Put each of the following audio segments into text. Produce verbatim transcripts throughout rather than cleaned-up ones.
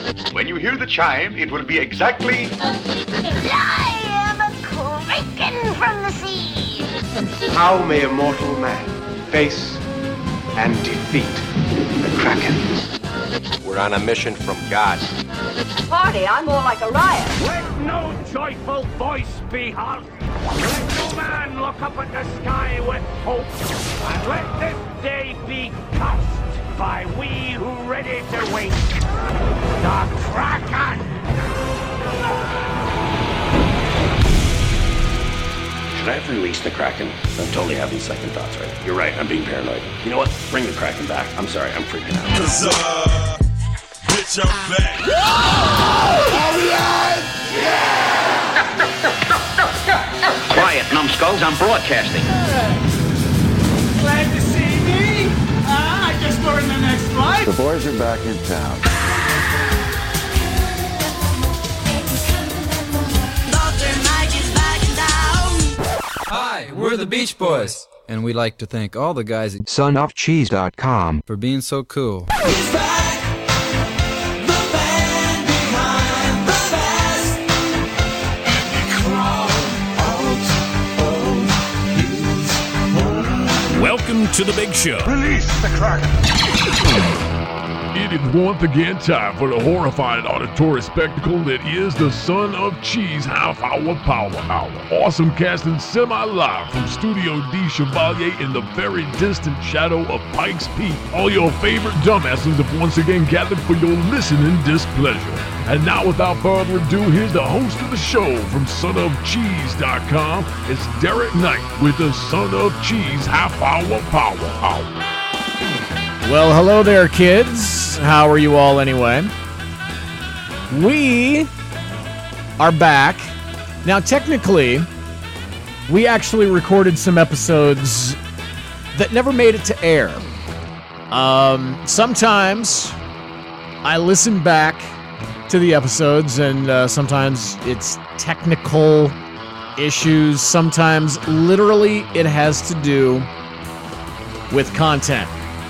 When you hear the chime, it will be exactly... I am a kraken from the sea. How may a mortal man face and defeat the Kraken? We're on a mission from God. Party, I'm more like a riot. Let no joyful voice be heard. Let no man look up at the sky with hope. And let this day be cursed by we who ready to wait. The Kraken! Should I have released the Kraken? I'm totally having second thoughts right now. You're right, I'm being paranoid. You know what? Bring the Kraken back. I'm sorry, I'm freaking out. Cause, uh, bitch, I'm back. Quiet, numbskulls, I'm broadcasting. Glad to see me. Uh, I guess we're in the next flight. The boys are back in town. Hi, we're the Beach Boys, and we like to thank all the guys at son of cheese dot com for being so cool. He's back, the band behind the best, and we crawl out of his home. Welcome to the big show. Release the Kraken. It is once again time for the horrifying auditory spectacle that is the Son of Cheese Half Hour Power Hour. Awesome casting semi-live from Studio D Chevalier in the very distant shadow of Pikes Peak. All your favorite dumbasses have once again gathered for your listening displeasure. And now without further ado, here's the host of the show from son of cheese dot com. It's Derek Knight with the Son of Cheese Half Hour Power Hour. Well, hello there, kids. How are you all anyway? We are back. Now, technically, we actually recorded some episodes that never made it to air. Um, sometimes I listen back to the episodes, and uh, sometimes it's technical issues. Sometimes, literally, it has to do with content.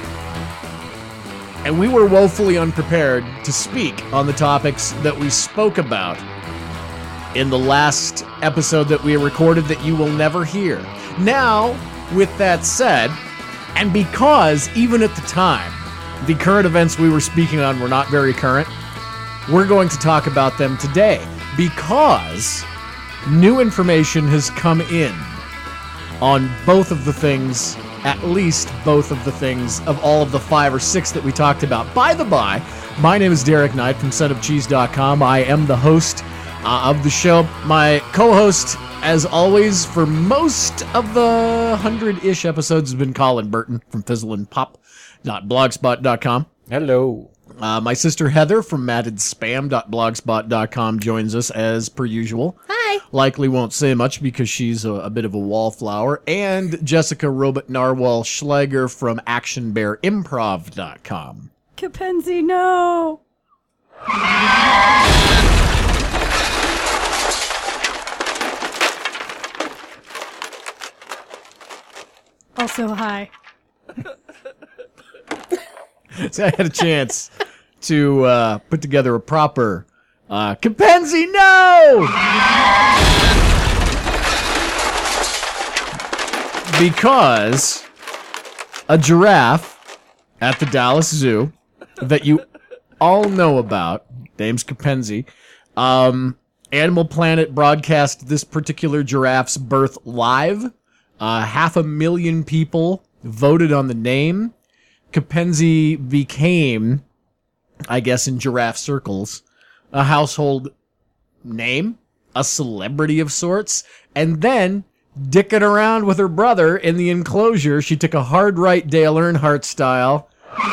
And we were woefully unprepared to speak on the topics that we spoke about in the last episode that we recorded that you will never hear. Now, with that said, and because even at the time, the current events we were speaking on were not very current, we're going to talk about them today because new information has come in on both of the things, at least both of the things of all of the five or six that we talked about. By the by, my name is Derek Knight from son of cheese dot com. I am the host uh, of the show. My co-host, as always, for most of the hundred-ish episodes has been Colin Burton from fizzle and pop dot blogspot dot com. Hello. Uh, my sister Heather from matted spam dot blogspot dot com joins us as per usual. Hi. Likely won't say much because she's a, a bit of a wallflower. And Jessica Robot Narwhal Schleiger from action bear improv dot com. Capenzi, no. Also, hi. So I had a chance to uh, put together a proper uh, Capenzi, no! Because a giraffe at the Dallas Zoo that you all know about, name's Capenzi, um, Animal Planet broadcast this particular giraffe's birth live. Uh, half a million people voted on the name. Capenzi became, I guess in giraffe circles, a household name, a celebrity of sorts, and then dicking around with her brother in the enclosure, she took a hard right Dale Earnhardt style,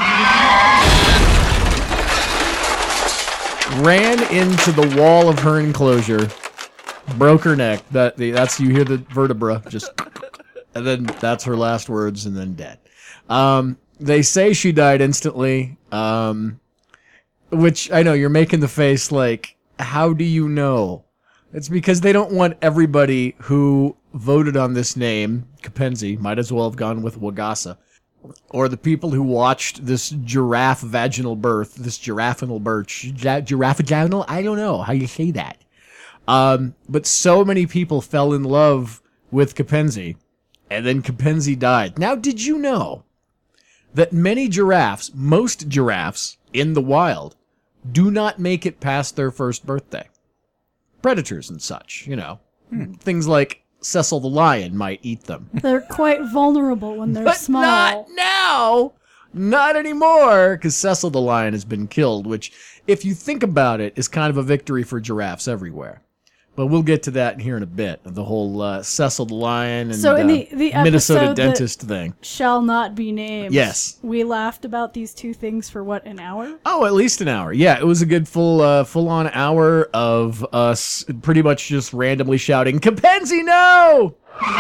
ran into the wall of her enclosure, broke her neck. That that's you hear the vertebra just, and then that's her last words, and then dead. Um, they say she died instantly. Um, which I know you're making the face like, how do you know? It's because they don't want everybody who voted on this name, Capenzi, might as well have gone with Wagasa, or the people who watched this giraffe vaginal birth, this giraffinal birth, gi- giraffe vaginal, I don't know how you say that. Um, but so many people fell in love with Kepenzi, and then Kepenzi died. Now, did you know that many giraffes, most giraffes in the wild, do not make it past their first birthday? Predators and such, you know. Hmm. Things like Cecil the lion might eat them. They're quite vulnerable when they're but small. Not now! Not anymore! Because Cecil the lion has been killed, which, if you think about it, is kind of a victory for giraffes everywhere. But we'll get to that here in a bit, the whole uh, Cecil the lion and so in the, uh, the Minnesota episode dentist that thing. Shall not be named. Yes. We laughed about these two things for, what, an hour? Oh, at least an hour. Yeah, it was a good full, uh, full-on hour of us pretty much just randomly shouting, Kepenzi, no!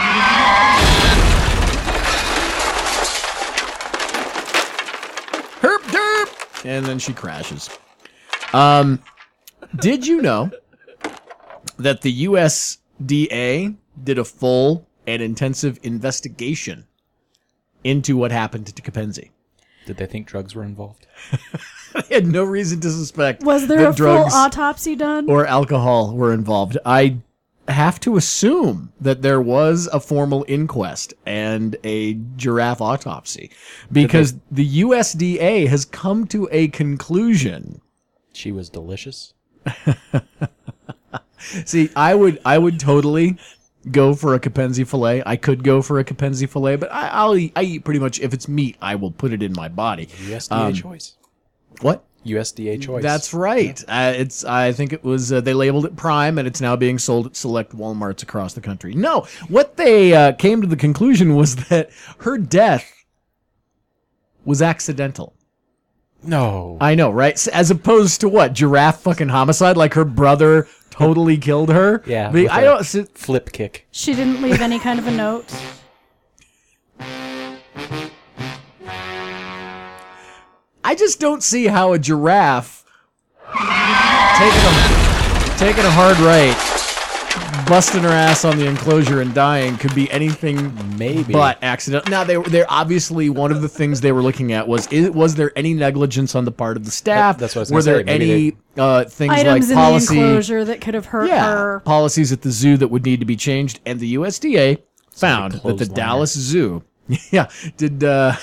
Herp derp! And then she crashes. Um, did you know that the U S D A did a full and intensive investigation into what happened to Kepenzi? Did they think drugs were involved? They had no reason to suspect Was there that a full drugs autopsy done? or alcohol were involved. I have to assume that there was a formal inquest and a giraffe autopsy because the U S D A has come to a conclusion. She was delicious. See, I would I would totally go for a Kepenzi fillet. I could go for a Kepenzi fillet, but I, I'll eat, I eat pretty much, if it's meat, I will put it in my body. U S D A Um, choice. What? U S D A choice. That's right. Uh, it's. I think it was. Uh, they labeled it Prime, and it's now being sold at select Walmarts across the country. No, what they uh, came to the conclusion was that her death was accidental. No. I know, right? S- As opposed to what? Giraffe fucking homicide? Like her brother totally killed her? Yeah. The, with I a don't. s- flip kick. She didn't leave any kind of a note. I just don't see how a giraffe taking a, taking a hard right, busting her ass on the enclosure and dying could be anything Maybe. but accidental. Now, they they're obviously one of the things they were looking at was is, was there any negligence on the part of the staff? That- that's what I was Were gonna there say. Maybe any uh, things Items like in policy? the enclosure that could have hurt yeah, her. policies at the zoo that would need to be changed, and the U S D A found that the clothesline her. Dallas Zoo, yeah, did. Uh,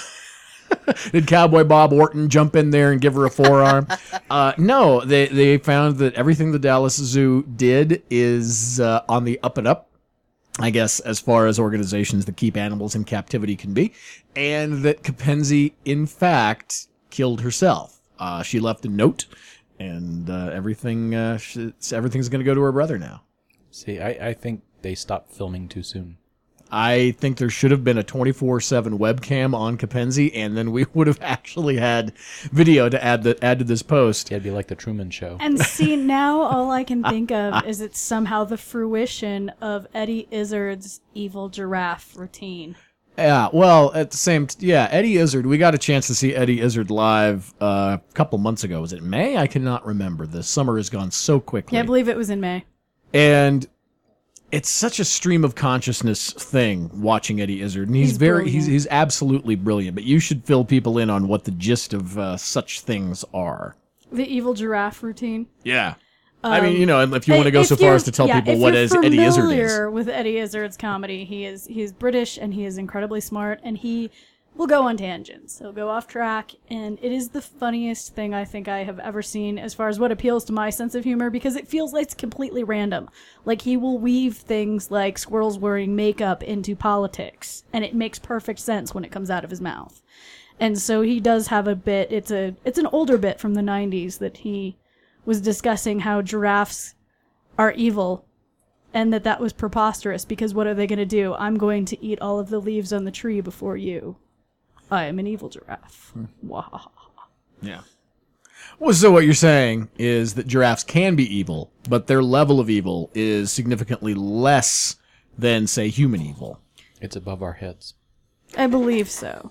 Did Cowboy Bob Orton jump in there and give her a forearm? uh, no, they they found that everything the Dallas Zoo did is uh, on the up and up, I guess, as far as organizations that keep animals in captivity can be, and that Kepenzi, in fact, killed herself. Uh, she left a note, and uh, everything uh, she, everything's going to go to her brother now. See, I, I think they stopped filming too soon. I think there should have been a twenty-four seven webcam on Kepenzi, and then we would have actually had video to add the add to this post. Yeah, it'd be like the Truman Show. And see, now all I can think of is it's somehow the fruition of Eddie Izzard's evil giraffe routine. Yeah, well, at the same, t- yeah, Eddie Izzard. We got a chance to see Eddie Izzard live uh, a couple months ago. Was it May? I cannot remember. The summer has gone so quickly. Yeah, I believe it was in May. And it's such a stream of consciousness thing watching Eddie Izzard, and he's, He's very he's brilliant. he's absolutely brilliant. But you should fill people in on what the gist of uh, such things are. The evil giraffe routine. Yeah. I mean, you know, if you want to If go so far you're- as to tell yeah, people if what you're is Eddie Izzard is. familiar with Eddie Izzard's comedy, he is he is British and he is incredibly smart and he will go on tangents. He'll go off track, and it is the funniest thing I think I have ever seen as far as what appeals to my sense of humor, because it feels like it's completely random. Like, he will weave things like squirrels wearing makeup into politics, and it makes perfect sense when it comes out of his mouth. And so he does have a bit, it's a it's an older bit from the nineties that he was discussing how giraffes are evil and that that was preposterous because what are they going to do? I'm going to eat all of the leaves on the tree before you. I am an evil giraffe. Wahaha. Yeah. Well, so what you're saying is that giraffes can be evil, but their level of evil is significantly less than, say, human evil. It's above our heads. I believe so.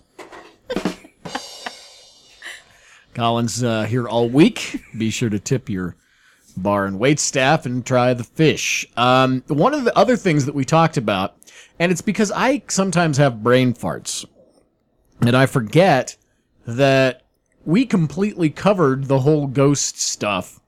Colin's uh, here all week. Be sure to tip your bar and wait staff and try the fish. Um, one of the other things that we talked about, and it's because I sometimes have brain farts, And I forget that we completely covered the whole ghost stuff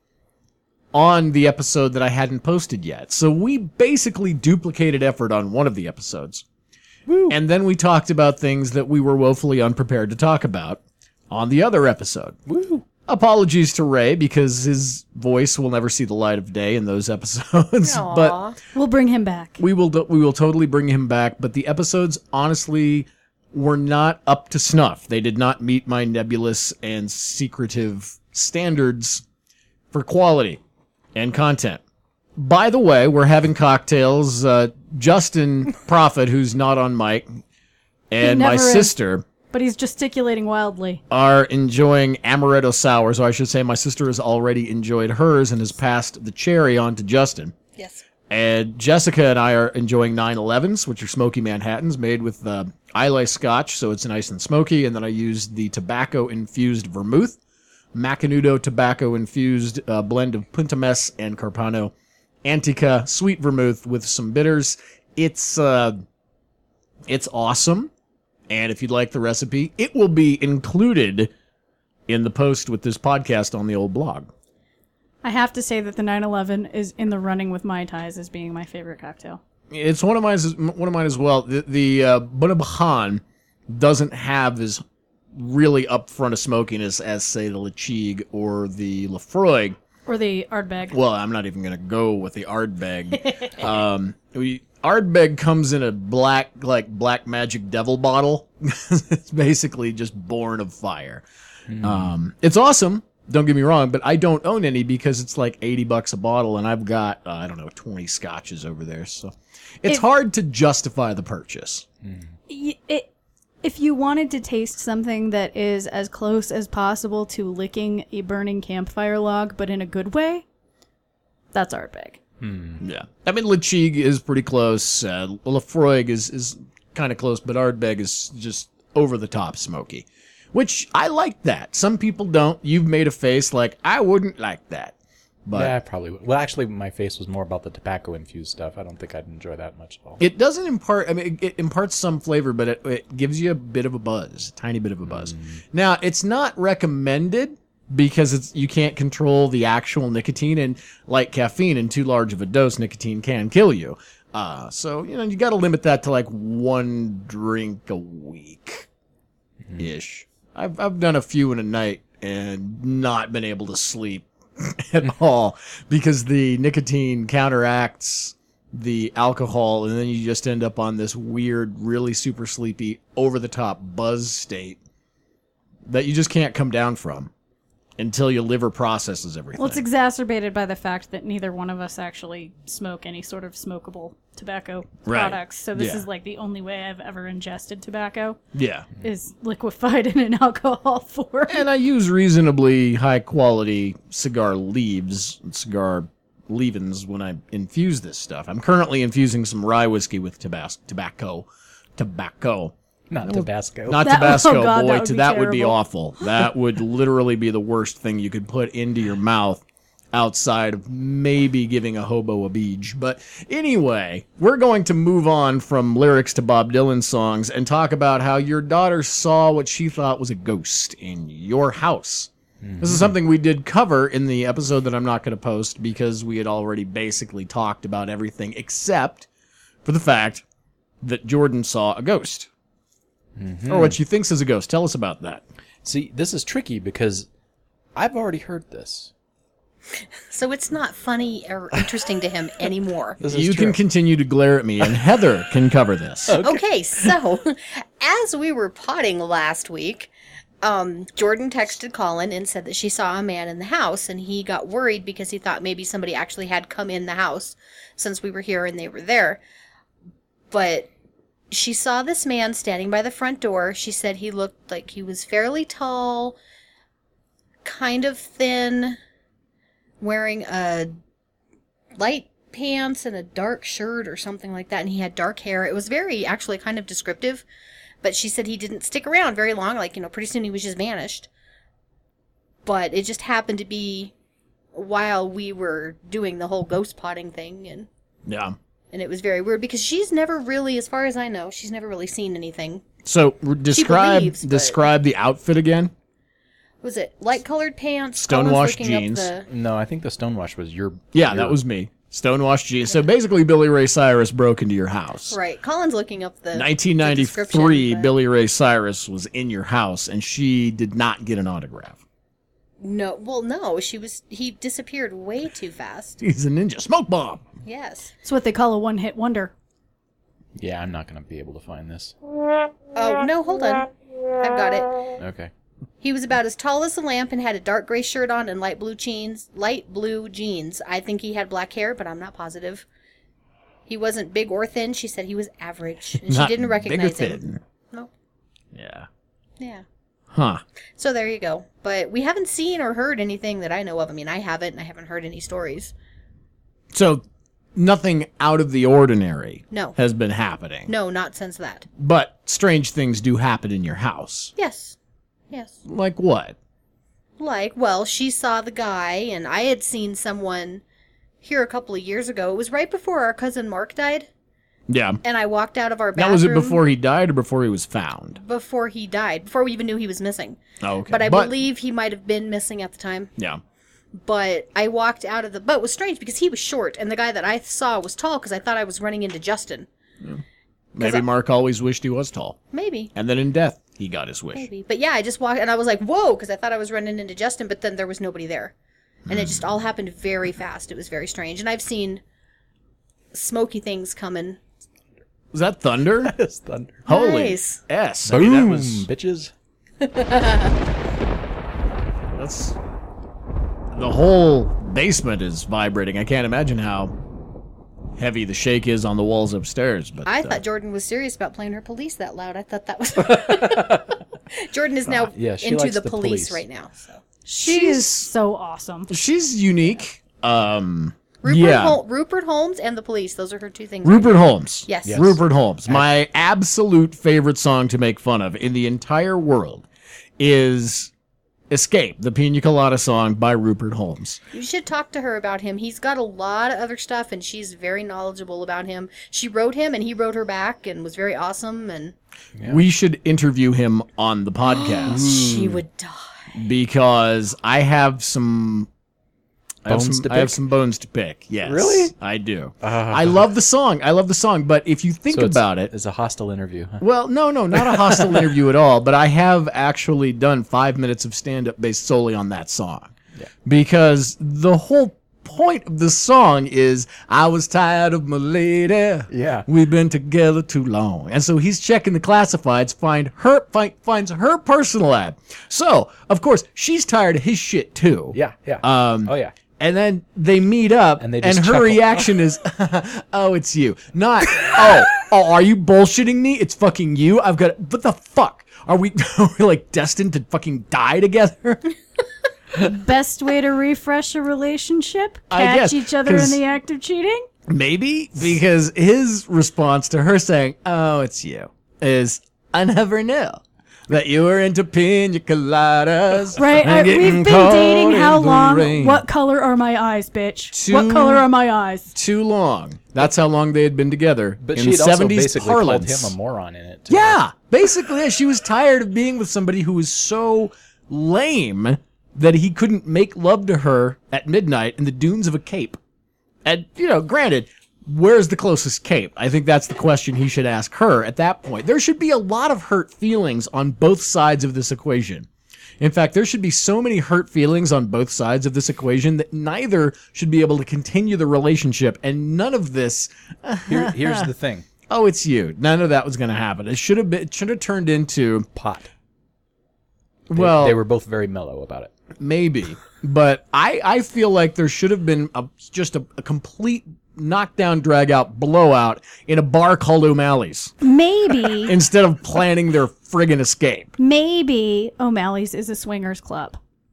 on the episode that I hadn't posted yet. So we basically duplicated effort on one of the episodes. Woo. And then we talked about things that we were woefully unprepared to talk about on the other episode. Woo. Apologies to Ray, because his voice will never see the light of day in those episodes. Aww. But we'll bring him back. We will do- we will totally bring him back, but the episodes honestly were not up to snuff. They did not meet my nebulous and secretive standards for quality and content. By the way, we're having cocktails. Uh, Justin Prophet, who's not on mic, and my never is. sister But he's gesticulating wildly. are enjoying amaretto sours, or I should say my sister has already enjoyed hers and has passed the cherry on to Justin. Yes. And Jessica and I are enjoying nine elevens, which are smoky Manhattans made with uh, Islay Scotch, so it's nice and smoky. And then I used the tobacco-infused vermouth, Macanudo tobacco-infused uh, blend of Punta Mess and Carpano Antica sweet vermouth with some bitters. It's uh, it's awesome. And if you'd like the recipe, it will be included in the post with this podcast on the old blog. I have to say that the nine eleven is in the running with Mai Tais as being my favorite cocktail. It's one of mine. One of mine as well. The, the uh, Bunabahan doesn't have as really upfront a smokiness as, say, the Lachig or the Lafroig. Or the Ardbeg. Well, I'm not even going to go with the Ardbeg. um, we Ardbeg comes in a black, like black magic devil bottle. It's basically just born of fire. Mm. Um, it's awesome. Don't get me wrong, but I don't own any because it's like eighty bucks a bottle, and I've got uh, I don't know twenty scotches over there, so it's if, hard to justify the purchase. It, it, if you wanted to taste something that is as close as possible to licking a burning campfire log, but in a good way, that's Ardbeg. Hmm. Yeah, I mean Lachig is pretty close. Uh, Lafroig is is kind of close, but Ardbeg is just over the top smoky. Which, I like that. Some people don't. You've made a face like, I wouldn't like that. But yeah, I probably would. Well, actually, my face was more about the tobacco-infused stuff. I don't think I'd enjoy that much at all. It doesn't impart, I mean, it, it imparts some flavor, but it, it gives you a bit of a buzz, a tiny bit of a buzz. Mm. Now, it's not recommended because it's you can't control the actual nicotine, and like caffeine, in too large of a dose, nicotine can kill you. Uh, so, you know, you got to limit that to like one drink a week-ish. Mm. I've I've done a few in a night and not been able to sleep at all because the nicotine counteracts the alcohol, and then you just end up on this weird, really super sleepy, over-the-top buzz state that you just can't come down from until your liver processes everything. Well, it's exacerbated by the fact that neither one of us actually smoke any sort of smokable tobacco right. products. So this yeah. is like the only way I've ever ingested tobacco. Yeah. Is liquefied in an alcohol form. And I use reasonably high quality cigar leaves, cigar leavings when I infuse this stuff. I'm currently infusing some rye whiskey with tabas- tobacco. Tobacco. Not Tabasco. Not That- Tabasco, oh God, boy. that would to be that would be terrible. awful. That would literally be the worst thing you could put into your mouth outside of maybe giving a hobo a beej. But anyway, we're going to move on from lyrics to Bob Dylan songs and talk about how your daughter saw what she thought was a ghost in your house. Mm-hmm. This is something we did cover in the episode that I'm not going to post because we had already basically talked about everything except for the fact that Jordan saw a ghost. Mm-hmm. Or what she thinks is a ghost. Tell us about that. See, this is tricky because I've already heard this. So it's not funny or interesting to him anymore. You true. can continue to glare at me, and Heather can cover this. Okay. okay, so as we were potting last week, um, Jordan texted Colin and said that she saw a man in the house, and he got worried because he thought maybe somebody actually had come in the house since we were here and they were there. But she saw this man standing by the front door. She said he looked like he was fairly tall, kind of thin, wearing a light pants and a dark shirt or something like that, and he had dark hair. It was very, actually, kind of descriptive, but she said he didn't stick around very long, like, you know, pretty soon he was just vanished. But it just happened to be while we were doing the whole ghost potting thing, and yeah. And it was very weird because she's never really, as far as I know, she's never really seen anything So r- describe believes, but- describe the outfit again. Was it light colored pants? Stonewashed Colin's looking up jeans. the- No, I think the Stonewash was your. Yeah, your- that was me. Stonewashed jeans. So basically, Billy Ray Cyrus broke into your house. Right. Colin's looking up the nineteen ninety-three, the description, but- Billy Ray Cyrus was in your house, and she did not get an autograph. No, well, no, she was. He disappeared way too fast. He's a ninja. Smoke bomb. Yes. It's what they call a one-hit wonder. Yeah, I'm not going to be able to find this. Oh no, hold on. I've got it. Okay. He was about as tall as a lamp and had a dark gray shirt on and light blue jeans. Light blue jeans. I think he had black hair, but I'm not positive. He wasn't big or thin. She said he was average, and she Not didn't big or recognize thin. him. Nope. Yeah. Yeah. Huh. So there you go. But we haven't seen or heard anything that I know of. I mean, I haven't, and I haven't heard any stories. So nothing out of the ordinary No. has been happening. No, not since that. But strange things do happen in your house. Yes. Yes. Like what? Like, well, she saw the guy, and I had seen someone here a couple of years ago. It was right before our cousin Mark died, Yeah. and I walked out of our That bathroom. was it before he died or before he was found? Before he died, before we even knew he was missing. Oh, okay. But I But- believe he might have been missing at the time. Yeah. But I walked out of the... But it was strange because he was short, and the guy that I saw was tall because I thought I was running into Justin. Maybe I- Mark always wished he was tall. Maybe. And then in death, he got his wish. Maybe. But yeah, I just walked, and I was like, whoa, because I thought I was running into Justin, but then there was nobody there. And it just all happened very fast. It was very strange. And I've seen smoky things coming. Was that thunder? That's thunder. Holy Nice. S. Boom, I mean, that was... bitches. That's... The whole basement is vibrating. I can't imagine how heavy the shake is on the walls upstairs. But I uh, thought Jordan was serious about playing her police that loud. I thought that was... Jordan is now yeah, she into likes the, the police, police. right now. So. She is so awesome. she's unique. Um, Rupert, yeah. Hol- Rupert Holmes and the police. Those are her two things. Rupert Holmes. Yes. Yes. Rupert Holmes. My absolute favorite song to make fun of in the entire world is Escape, the Pina Colada song by Rupert Holmes. You should talk to her about him. He's got a lot of other stuff, and she's very knowledgeable about him. She wrote him, and he wrote her back, and was very awesome. And We should interview him on the podcast. she would die. Because I have some... I have Bones some, to I have pick? some bones to pick. Yes. Really? I do. Uh, I love the song. I love the song. But if you think So it's- about it... It's a hostile interview. Huh? Well, no, no, not a hostile interview at all. But I have actually done five minutes of stand-up based solely on that song. Yeah. Because the whole point of the song is, I was tired of my lady. Yeah. We've been together too long. And so he's checking the classifieds, find her, find, finds her personal ad. So, of course, she's tired of his shit too. Yeah, yeah. Um, oh, yeah. And then they meet up, And and, they just her chuckle. reaction is, "Oh, it's you." Not, "Oh, oh, are you bullshitting me? It's fucking you." I've got. What the fuck? Are we, are we like destined to fucking die together? Best way to refresh a relationship? I Catch guess, each other in 'cause- the act of cheating? Maybe because his response to her saying, "Oh, it's you," is, "I never knew that you were into pina coladas." Right, and I, getting we've been caught dating in how the long? rain." What color are my eyes, bitch? Too- What color are my eyes? Too long. That's how long they had been together. But in she had also seventies basically parlance. called him a moron in it. Too. Yeah, basically, yeah, she was tired of being with somebody who was so lame that he couldn't make love to her at midnight in the dunes of a cape. And, you know, granted, where's the closest cape? I think that's the question he should ask her at that point. There should be a lot of hurt feelings on both sides of this equation. In fact, there should be so many hurt feelings on both sides of this equation that neither should be able to continue the relationship, and none of this... Here, here's the thing. Oh, it's you. None of that was going to happen. It should have been. It should have turned into pot. They, well, they were both very mellow about it. Maybe, but I I feel like there should have been a, just a, a complete knockdown, drag out, blowout in a bar called O'Malley's Maybe, instead of planning their friggin' escape. maybe O'Malley's is a swingers club.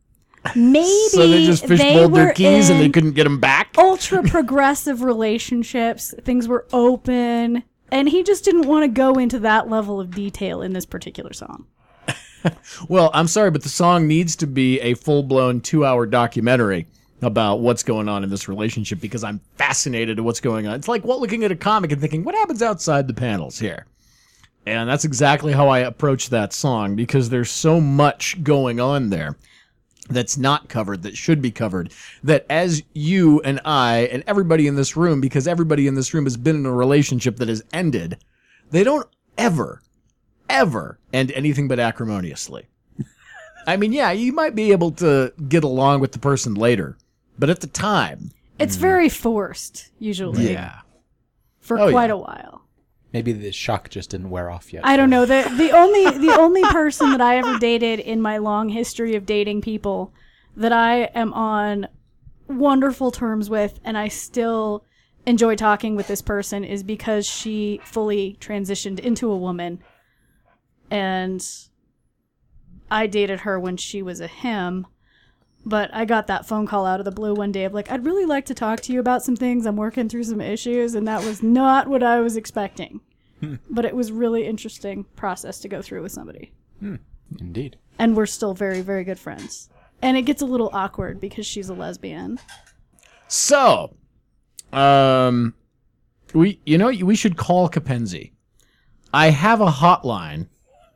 Maybe So they just they fishbowled their were keys and they in couldn't get them back. ultra progressive relationships. Things were open, and he just didn't want to go into that level of detail in this particular song. Well, I'm sorry, but the song needs to be a full-blown two-hour documentary about what's going on in this relationship because I'm fascinated at what's going on. It's like what looking at a comic and thinking, what happens outside the panels here? And that's exactly how I approach that song, because there's so much going on there that's not covered, that should be covered, that as you and I and everybody in this room, because everybody in this room has been in a relationship that has ended, they don't ever, ever end anything but acrimoniously. I mean, yeah, you might be able to get along with the person later, but at the time... It's very forced, usually. Yeah. For Oh, quite yeah. a while. Maybe the shock just didn't wear off yet. I don't know. The the only the only person that I ever dated in my long history of dating people that I am on wonderful terms with, and I still enjoy talking with this person, is because she fully transitioned into a woman. And I dated her when she was a him. But I got that phone call out of the blue one day of like, I'd really like to talk to you about some things. I'm working through some issues. And that was not what I was expecting. But it was really interesting process to go through with somebody. Hmm. Indeed. And we're still very, very good friends. And it gets a little awkward because she's a lesbian. So, um, we you know we should call Capenzi. I have a hotline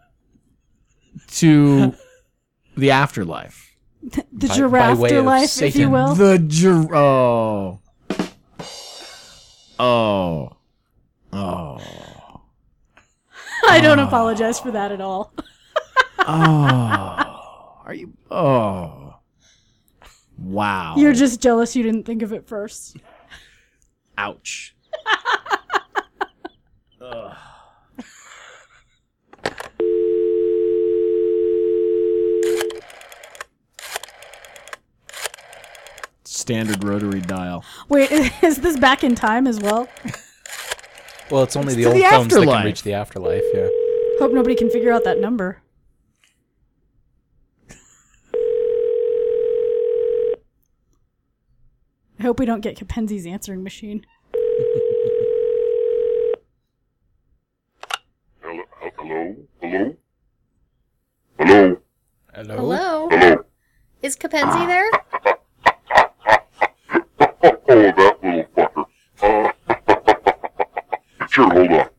to the afterlife. The By- giraffe by way of life, if you Satan. will. The gir- oh. Oh. Oh. I don't apologize for that at all. Oh. Are you? Oh. Wow. You're just jealous you didn't think of it first. Ouch. Ugh. Standard rotary dial. Wait, is this back in time as well? Well, it's only It's the to old the phones that afterlife. can reach the afterlife, yeah. Hope nobody can figure out that number. I hope we don't get Capenzi's answering machine. Hello? Hello? Hello? Hello? Hello? Hello? Hello? Is Capenzi there? Oh, that little fucker. Uh, sure, hold on.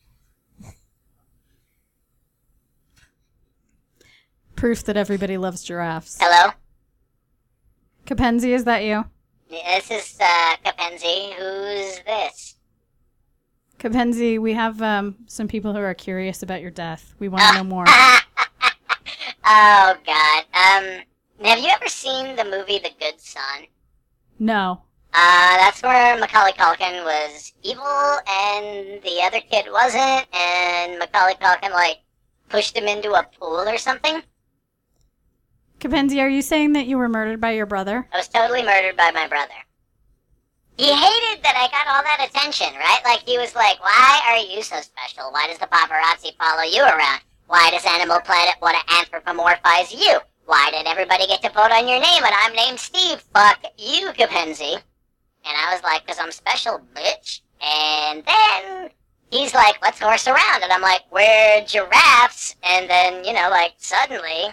Proof that everybody loves giraffes. Hello? Capenzi, is that you? This is, uh, Capenzi. Who's this? Capenzi, we have um, some people who are curious about your death. We want to know more. Oh, God. Um, have you ever seen the movie The Good Son? No. Uh, that's where Macaulay Culkin was evil and the other kid wasn't, and Macaulay Culkin, like, pushed him into a pool or something. Capenzi, are you saying that you were murdered by your brother? I was totally murdered by my brother. He hated that I got all that attention, right? Like, he was like, why are you so special? Why does the paparazzi follow you around? Why does Animal Planet want to anthropomorphize you? Why did everybody get to vote on your name and I'm named Steve? Fuck you, Capenzi. And I was like, because I'm special, bitch. And then he's like, let's horse around. And I'm like, we're giraffes. And then, you know, like, suddenly...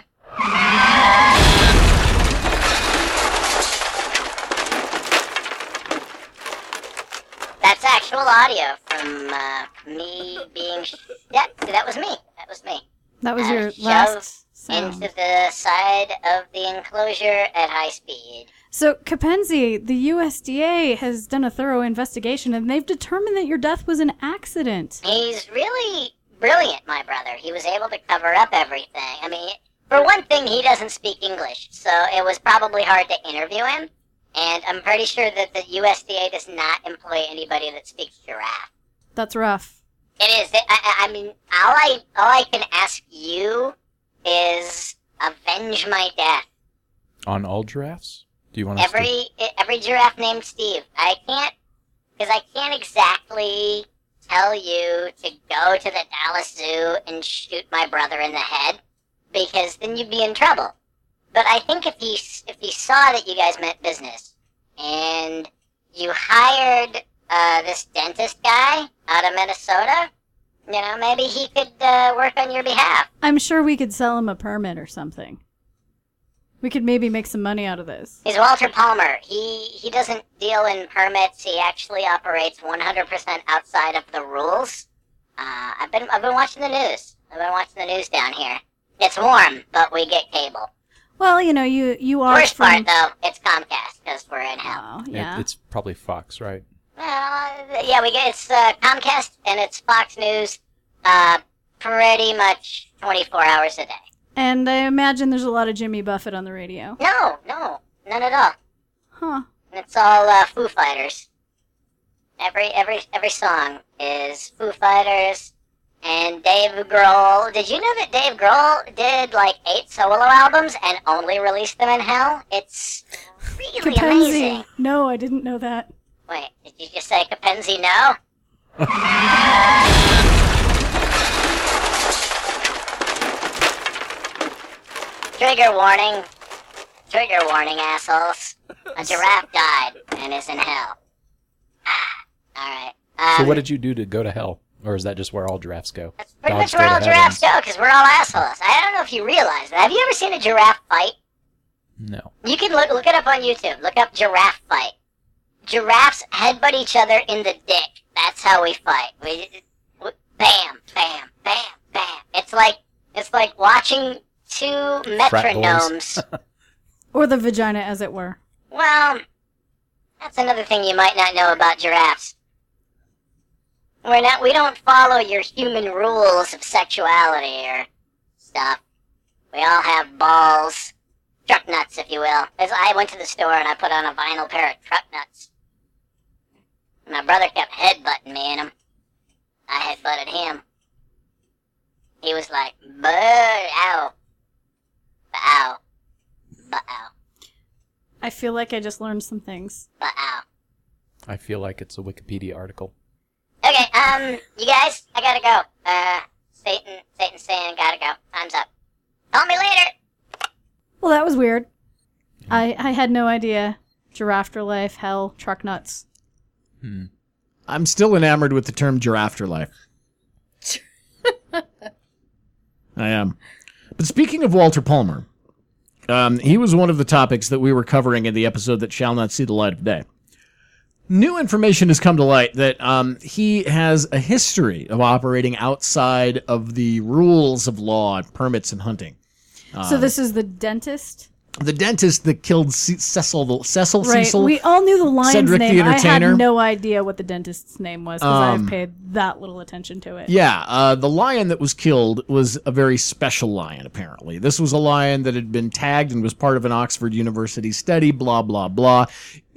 That's actual audio from uh, me being... Sh- yeah, that was me. That was me. That was Uh, your shoved last sound. into the side of the enclosure at high speed. So, Capenzi, the U S D A has done a thorough investigation, and they've determined that your death was an accident. He's really brilliant, my brother. He was able to cover up everything. I mean, for one thing, he doesn't speak English, so it was probably hard to interview him. And I'm pretty sure that the U S D A does not employ anybody that speaks giraffe. That's rough. It is. I, I, I mean, all I all I can ask you is avenge my death. On all giraffes? Do you want us Every every giraffe named Steve. I can't, because I can't exactly tell you to go to the Dallas Zoo and shoot my brother in the head, because then you'd be in trouble. But I think if he if he saw that you guys meant business, and you hired uh, this dentist guy out of Minnesota, you know, maybe he could uh, work on your behalf. I'm sure we could sell him a permit or something. We could maybe make some money out of this. He's Walter Palmer. He he doesn't deal in permits. He actually operates one hundred percent outside of the rules. Uh, I've been I've been watching the news. I've been watching the news down here. It's warm, but we get cable. Well, you know, you you are. Worst from... part though, it's Comcast because we're in hell. Oh, yeah. It, it's probably Fox, right? Well, yeah, we get it's uh, Comcast and it's Fox News, uh, pretty much twenty-four hours a day. And I imagine there's a lot of Jimmy Buffett on the radio. No, no, none at all. Huh. It's all uh, Foo Fighters. Every every every song is Foo Fighters and Dave Grohl. Did you know that Dave Grohl did like eight solo albums and only released them in hell? It's really Capenzi. amazing. No, I didn't know that. Wait, did you just say Capenzi no? Trigger warning. Trigger warning, assholes. A giraffe died and is in hell. Alright. Um, so what did you do to go to hell? Or is that just where all giraffes go? Pretty Dogs much where go all to giraffes heaven? go, because we're all assholes. I don't know if you realize that. Have you ever seen a giraffe fight? No. You can look look it up on YouTube. Look up giraffe fight. Giraffes headbutt each other in the dick. That's how we fight. We, we bam, bam, bam, bam. It's like it's like watching two metronomes. Or the vagina, as it were. Well, that's another thing you might not know about giraffes. We're not, we don't follow your human rules of sexuality or stuff. We all have balls. Truck nuts, if you will. As I went to the store and I put on a vinyl pair of truck nuts. My brother kept headbutting me in them. I headbutted him. He was like, "Boo, ow. Ow. Ow. I feel like I just learned some things. Ow." I feel like it's a Wikipedia article. Okay, um, you guys, I gotta go. Uh, Satan, Satan's saying gotta go. Time's up. Call me later. Well, that was weird. I I had no idea. Giraffe life, hell, truck nuts. Hmm. I'm still enamored with the term giraffe life. I am. But speaking of Walter Palmer, um, he was one of the topics that we were covering in the episode that shall not see the light of day. New information has come to light that um, he has a history of operating outside of the rules of law and permits and hunting. So Um, this is the dentist? the dentist that killed C- Cecil, the, Cecil Right, Cecil. we all knew the lion's Cedric name. the I Entertainer. had no idea what the dentist's name was because Um, I've paid that little attention to it. Yeah, uh, the lion that was killed was a very special lion, apparently. This was a lion that had been tagged and was part of an Oxford University study, blah, blah, blah.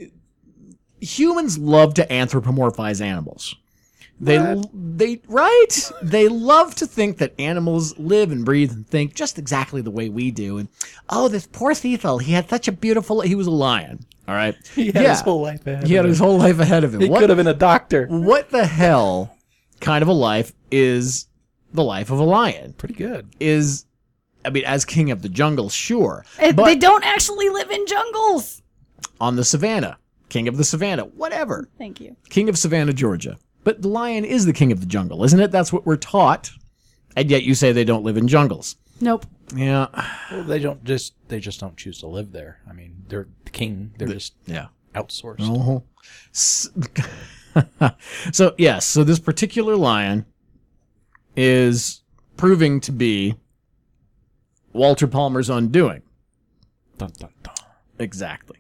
Humans love to anthropomorphize animals. They, they, right? They love to think that animals live and breathe and think just exactly the way we do. And, oh, this poor Cecil, he had such a beautiful, he was a lion. All right. He had his whole life ahead He of had him. his whole life ahead of him. He What- could have been a doctor. What the hell kind of a life is the life of a lion? Pretty good. Is, I mean, as king of the jungle, sure. It- but they don't actually live in jungles. on the savannah, king of the savannah, whatever. Thank you. King of Savannah, Georgia. But the lion is the king of the jungle, isn't it? That's what we're taught. And yet you say they don't live in jungles. Nope. Yeah. Well, they don't just they just don't choose to live there. I mean, they're the king. They're just yeah outsourced. Oh. S- So, yes, so this particular lion is proving to be Walter Palmer's undoing. Dun, dun, dun. Exactly.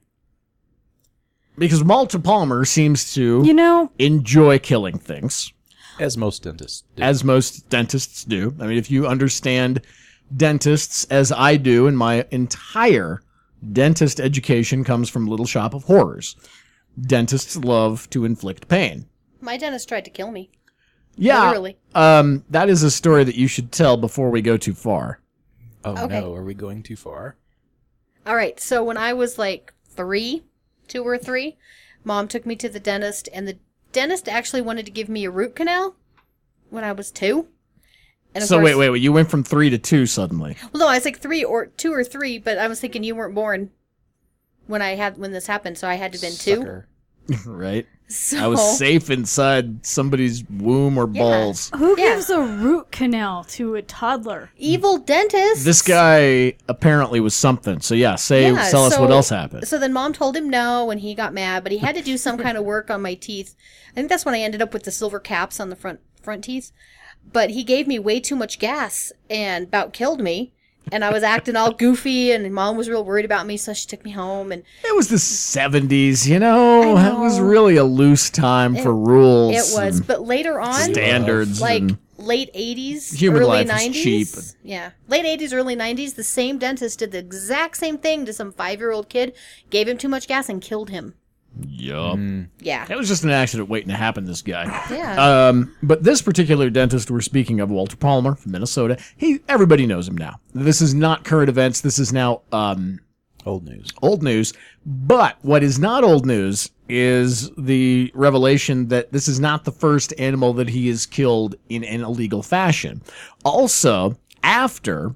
Because Walter Palmer seems to You know, enjoy killing things. As most dentists do. As most dentists do. I mean, if you understand dentists as I do, and my entire dentist education comes from Little Shop of Horrors. Dentists love to inflict pain. My dentist tried to kill me. Yeah. Literally. Um, that is a story that you should tell before we go too far. Oh Okay. no, are we going too far? All right, so when I was like three, two or three, Mom took me to the dentist, and the dentist actually wanted to give me a root canal when I was two. And of So course, wait, wait, wait. You went from three to two suddenly. Well, no, I was like three or two or three, but I was thinking you weren't born when I had when this happened, so I had to have been two. Sucker. Right? So I was safe inside somebody's womb or Yeah. balls. who gives a root canal to a toddler? Evil dentist. This guy apparently was something. So yeah, say Yeah, tell us so- what else happened. So then Mom told him no, and he got mad, but he had to do some kind of work on my teeth. I think that's when I ended up with the silver caps on the front front teeth. but he gave me way too much gas and about killed me. And I was acting all goofy, and Mom was real worried about me, so she took me home. And it was the seventies, you know? I know. It was really a loose time It- for rules. It was, and but later on, standards like and late eighties, human early life is nineties. cheap. Yeah, late eighties, early nineties. The same dentist did the exact same thing to some five-year-old kid, gave him too much gas, and killed him. Yup. Yeah. It was just an accident waiting to happen, this guy. Yeah. Um, but this particular dentist we're speaking of, Walter Palmer from Minnesota, he everybody knows him now. This is not current events. This is now um, old news. Old news. But what is not old news is the revelation that this is not the first animal that he has killed in an illegal fashion. Also, after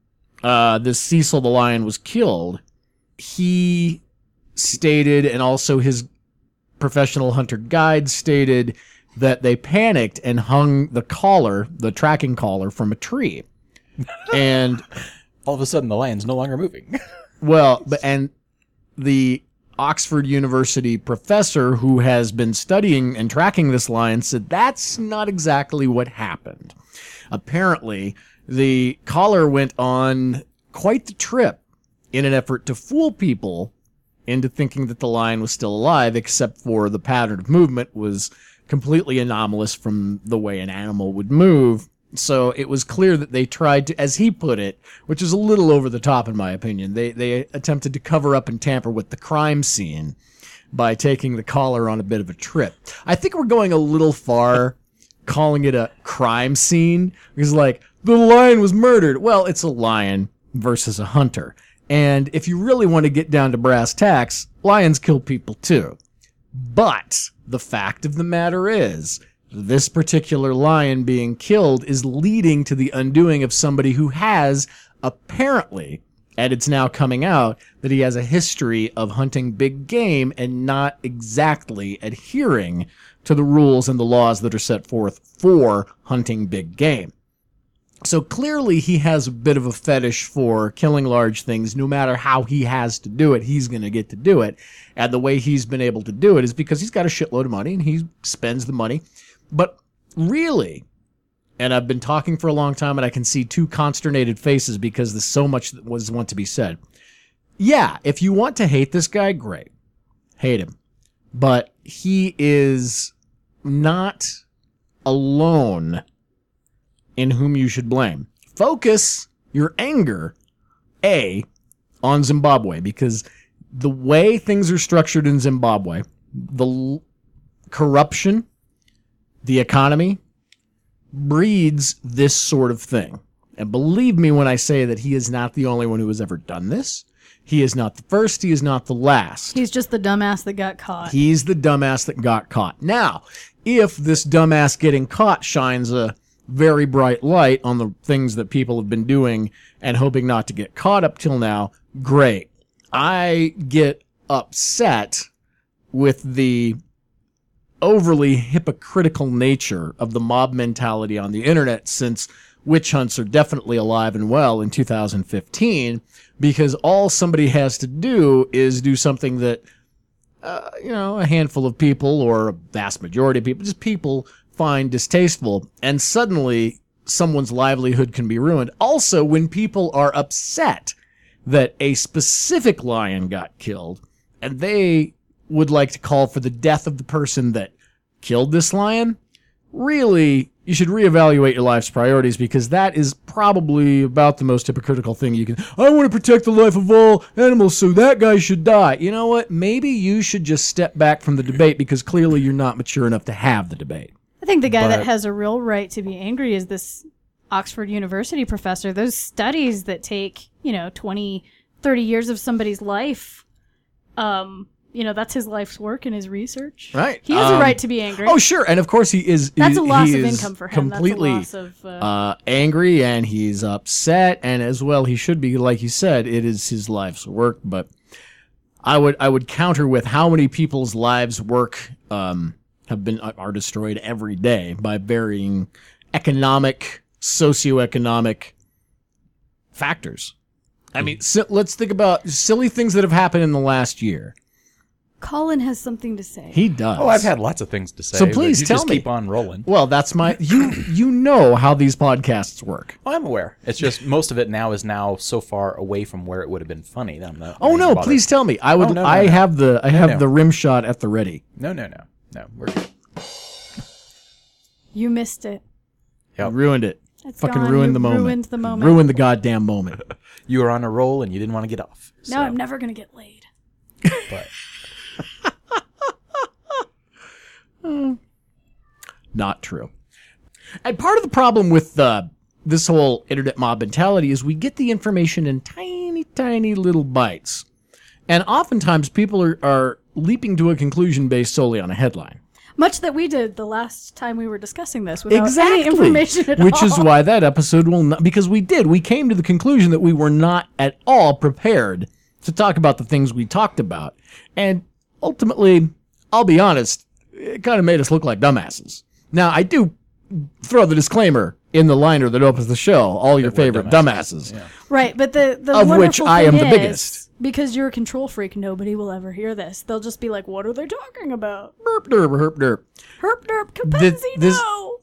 uh, this Cecil the lion was killed, he stated, and also his professional hunter guide stated, that they panicked and hung the collar, the tracking collar, from a tree. And all of a sudden the lion's no longer moving. Well, but and the Oxford University professor who has been studying and tracking this lion said that's not exactly what happened. Apparently, the collar went on quite the trip in an effort to fool people into thinking that the lion was still alive, except for the pattern of movement was completely anomalous from the way an animal would move. So it was clear that they tried to, as he put it, which is a little over the top in my opinion, they, they attempted to cover up and tamper with the crime scene by taking the collar on a bit of a trip. I think we're going a little far calling it a crime scene, because like, the lion was murdered. Well, it's a lion versus a hunter. And if you really want to get down to brass tacks, lions kill people too. But the fact of the matter is, this particular lion being killed is leading to the undoing of somebody who has, apparently, and it's now coming out, that he has a history of hunting big game and not exactly adhering to the rules and the laws that are set forth for hunting big game. So clearly he has a bit of a fetish for killing large things. No matter how he has to do it, he's going to get to do it. And the way he's been able to do it is because he's got a shitload of money and he spends the money. But really, and I've been talking for a long time and I can see two consternated faces because there's so much that was want to be said. Yeah, if you want to hate this guy, great. Hate him. But he is not alone in whom you should blame. Focus your anger, A, on Zimbabwe, because the way things are structured in Zimbabwe, the l- corruption, the economy, breeds this sort of thing. And believe me when I say that he is not the only one who has ever done this. He is not the first, he is not the last. He's just the dumbass that got caught. He's the dumbass that got caught. Now, if this dumbass getting caught shines a very bright light on the things that people have been doing and hoping not to get caught up till now, great. I get upset with the overly hypocritical nature of the mob mentality on the internet, since witch hunts are definitely alive and well in two thousand fifteen, because all somebody has to do is do something that, uh, you know, a handful of people or a vast majority of people, just people find distasteful, and suddenly someone's livelihood can be ruined. Also, when people are upset that a specific lion got killed, and they would like to call for the death of the person that killed this lion, really, you should reevaluate your life's priorities, because that is probably about the most hypocritical thing you can. I want to protect the life of all animals, so that guy should die. You know what? Maybe you should just step back from the debate, because clearly you're not mature enough to have the debate. I think the guy But- that has a real right to be angry is this Oxford University professor. Those studies that take, you know, twenty, thirty years of somebody's life, um, you know, that's his life's work and his research. Right. He has Um, a right to be angry. Oh, sure. And of course he is. That's he- a loss he of is income for him. Completely That's a loss of, uh, uh, angry, and he's upset, and as well he should be. Like you said, it is his life's work. But I would I would counter with how many people's lives' work um, have been are destroyed every day by varying economic, socioeconomic factors. I mean, si- let's think about silly things that have happened in the last year. Colin has something to say. He does. Oh, I've had lots of things to say. So please but you tell just me. keep on rolling. Well, that's my you. You know how these podcasts work. Oh, I'm aware. It's just most of it now is now so far away from where it would have been funny that I'm not. Oh no! bothered. Please tell me. I would. Oh, no, no, I no. have the. I No, have no. the rim shot at the ready. No, no, no, no. We're good. You missed it. Yep. You ruined it. It's Fucking gone. ruined You the moment. ruined the moment. Ruined the goddamn moment. You were on a roll and you didn't want to get off. So. Now I'm never gonna get laid. But Not true. And part of the problem with uh, this whole internet mob mentality is we get the information in tiny, tiny little bites. And oftentimes people are, are leaping to a conclusion based solely on a headline. Much that we did the last time we were discussing this without Exactly. any information at Which all. is why that episode will not, because we did. We came to the conclusion that we were not at all prepared to talk about the things we talked about. And ultimately, I'll be honest, it kind of made us look like dumbasses. Now, I do throw the disclaimer in the liner that opens the show, all your favorite dumbasses. Yeah. Right, but the, the Of which wonderful I am thing the is, biggest. Because you're a control freak, nobody will ever hear this. They'll just be like, what are they talking about? Derp, derp, herp, derp. Herp derp Capenzi, this- no!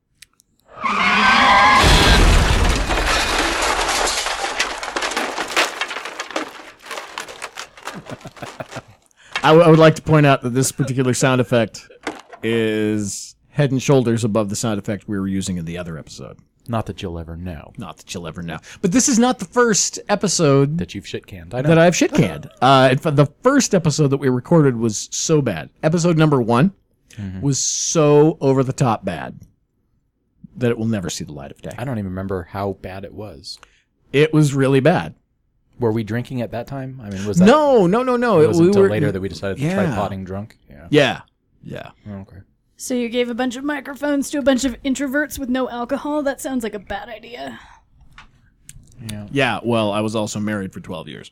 I, w- I would like to point out that this particular sound effect is head and shoulders above the sound effect we were using in the other episode. not that you'll ever know. Not that you'll ever know. But this is not the first episode that you've shit canned. I know. that I've shit canned. uh, in fact, the first episode that we recorded was so bad. Episode number one Mhm. was so over the top bad that it will never see the light of day. I don't even remember how bad it was. It was really bad. Were we drinking at that time? I mean, was that No, no, no, no. It It- wasn't we until were- later that we decided to try Yeah. potting drunk. Yeah. Yeah. Yeah. Okay. So you gave a bunch of microphones to a bunch of introverts with no alcohol? That sounds like a bad idea. Yeah. Yeah, well, I was also married for twelve years.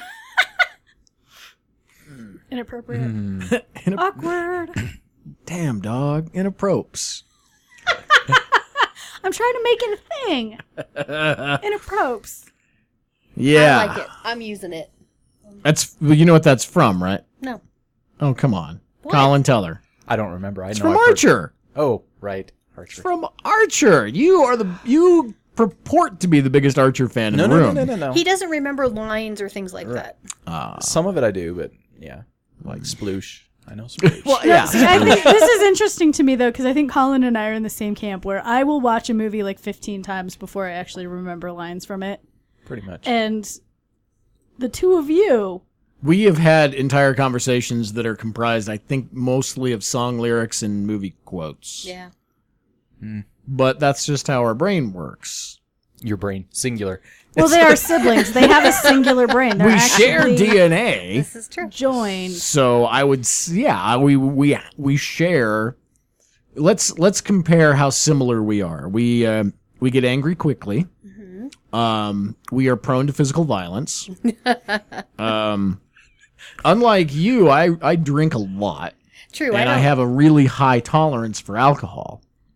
Inappropriate. Hmm. Awkward. Damn, dog. Inappropes. I'm trying to make it a thing. Inappropriate. Yeah. I like it. I'm using it. That's, well, you know what that's from, right? No. Oh, come on. What? Colin Teller. I don't remember. I It's know from I've heard- Archer. Oh, right. Archer. From Archer. You are the, you purport to be the biggest Archer fan in No, the no, no, room. no, no, no. He doesn't remember lines or things like that. Uh, Some of it I do, but yeah, like sploosh. I know sploosh. well, No, yeah. see, I think this is interesting to me though, because I think Colin and I are in the same camp where I will watch a movie like fifteen times before I actually remember lines from it. Pretty much. And the two of you, We have had entire conversations that are comprised, I think, mostly of song lyrics and movie quotes. Yeah. But that's just how our brain works. Your brain, singular. well, they are siblings. They have a singular brain. They're we share actually D N A. This is true. joined. So I would, s- yeah, we we we share. Let's let's compare how similar we are. We uh, we get angry quickly. Um, we are prone to physical violence. um, unlike you, I I drink a lot, True. I and I, don't. have a really high tolerance for alcohol.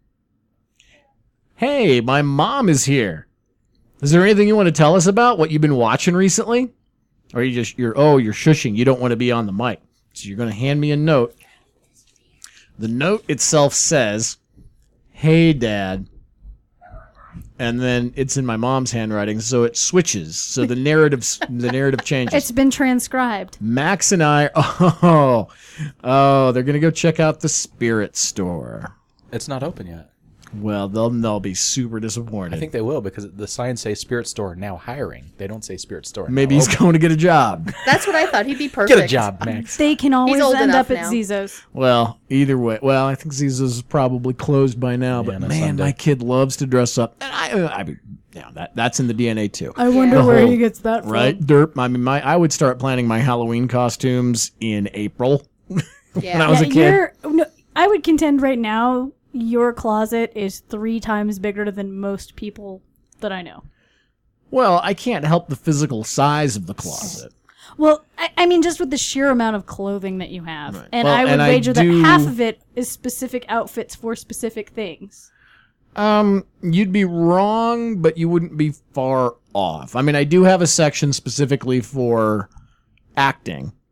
Hey, my mom is here. Is there anything you want to tell us about what you've been watching recently? Or you just you're oh you're shushing. You don't want to be on the mic, so you're going to hand me a note. The note itself says, "Hey, Dad," and then it's in my mom's handwriting, so it switches. So the narrative the narrative changes. It's been transcribed. Max and I, oh, oh, they're going to go check out the Spirit Store. It's not open yet. Well, they'll they'll be super disappointed. I think they will because the signs say Spirit Store now hiring. They don't say Spirit Store. Maybe now he's open. going to get a job. That's what I thought. He'd be perfect. Get a job, Max. They can always old end enough up at now. Zizo's. Well, either way. Well, I think Zizo's is probably closed by now, but on a man, Sunday. my kid loves to dress up. And I, I mean, yeah, that that's in the D N A too. I wonder The where whole- he gets that from. Right, derp. I mean, my I would start planning my Halloween costumes in April Yeah. when I was Yeah, a kid. you're- no, I would contend right now your closet is three times bigger than most people that I know. Well, I can't help the physical size of the closet. Well, I, I mean, just with the sheer amount of clothing that you have. Right. And Well, I would and I wager do- that half of it is specific outfits for specific things. Um, you'd be wrong, but you wouldn't be far off. I mean, I do have a section specifically for acting.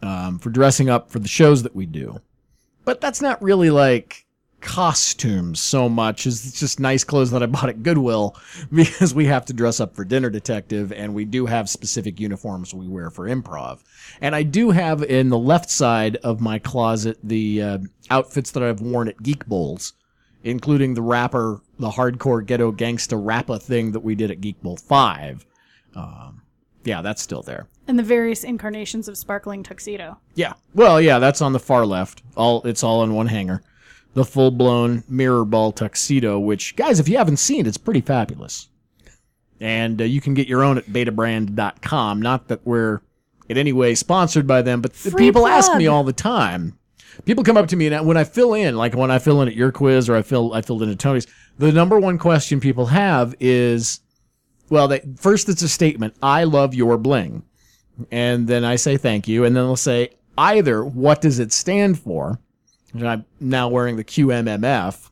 um, for dressing up for the shows that we do. But that's not really like costumes so much as it's just nice clothes that I bought at Goodwill because we have to dress up for Dinner Detective and we do have specific uniforms we wear for improv. And I do have in the left side of my closet the uh, outfits that I've worn at Geek Bowls, including the rapper, the hardcore ghetto gangsta rapper thing that we did at Geek Bowl five. Um, yeah, that's still there. And the various incarnations of Sparkling Tuxedo. Yeah. Well, yeah, that's on the far left. All It's all in one hanger. The full-blown mirror ball tuxedo, which, guys, if you haven't seen it, it's pretty fabulous. And uh, you can get your own at beta brand dot com. Not that we're in any way sponsored by them, but Free people plug. ask me all the time. People come up to me, and when I fill in, like when I fill in at your quiz or I fill I filled in at Tony's, the number one question people have is, well, they, first it's a statement, I love your bling. And then I say thank you, and then they'll say either what does it stand for, and I'm now wearing the Q M M F,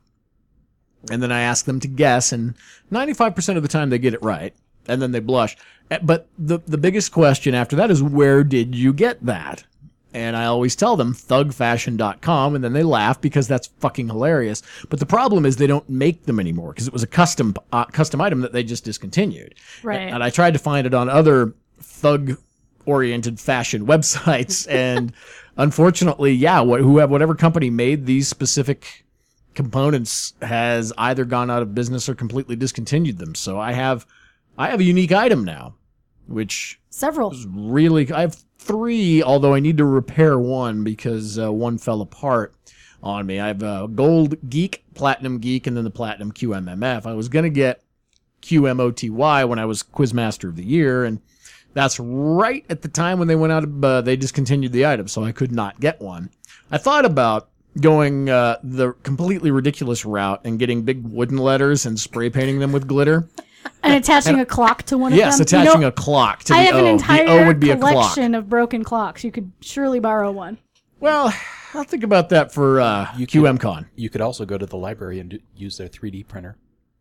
and then I ask them to guess, and ninety-five percent of the time they get it right, and then they blush. But the the biggest question after that is, where did you get that? And I always tell them thug fashion dot com, and then they laugh because that's fucking hilarious. But the problem is they don't make them anymore because it was a custom uh, custom item that they just discontinued. Right. And, and I tried to find it on other thug-oriented fashion websites, and unfortunately, yeah, what, who have, whatever company made these specific components has either gone out of business or completely discontinued them. So I have, I have a unique item now, which several is really. I have three, although I need to repair one because uh, one fell apart on me. I have a gold geek, platinum geek, and then the platinum Q M M F. I was gonna get Q M O T Y when I was Quizmaster of the Year, and that's right at the time when they went out of, uh, they discontinued the item, so I could not get one. I thought about going uh, the completely ridiculous route and getting big wooden letters and spray painting them with glitter. And attaching a clock to one of Yes, them. attaching You know, a clock to the I have O. an The entire O would be a clock. collection of broken clocks. You could surely borrow one. Well, I'll think about that for uh, QMCon. You could also go to the library and do, use their three D printer.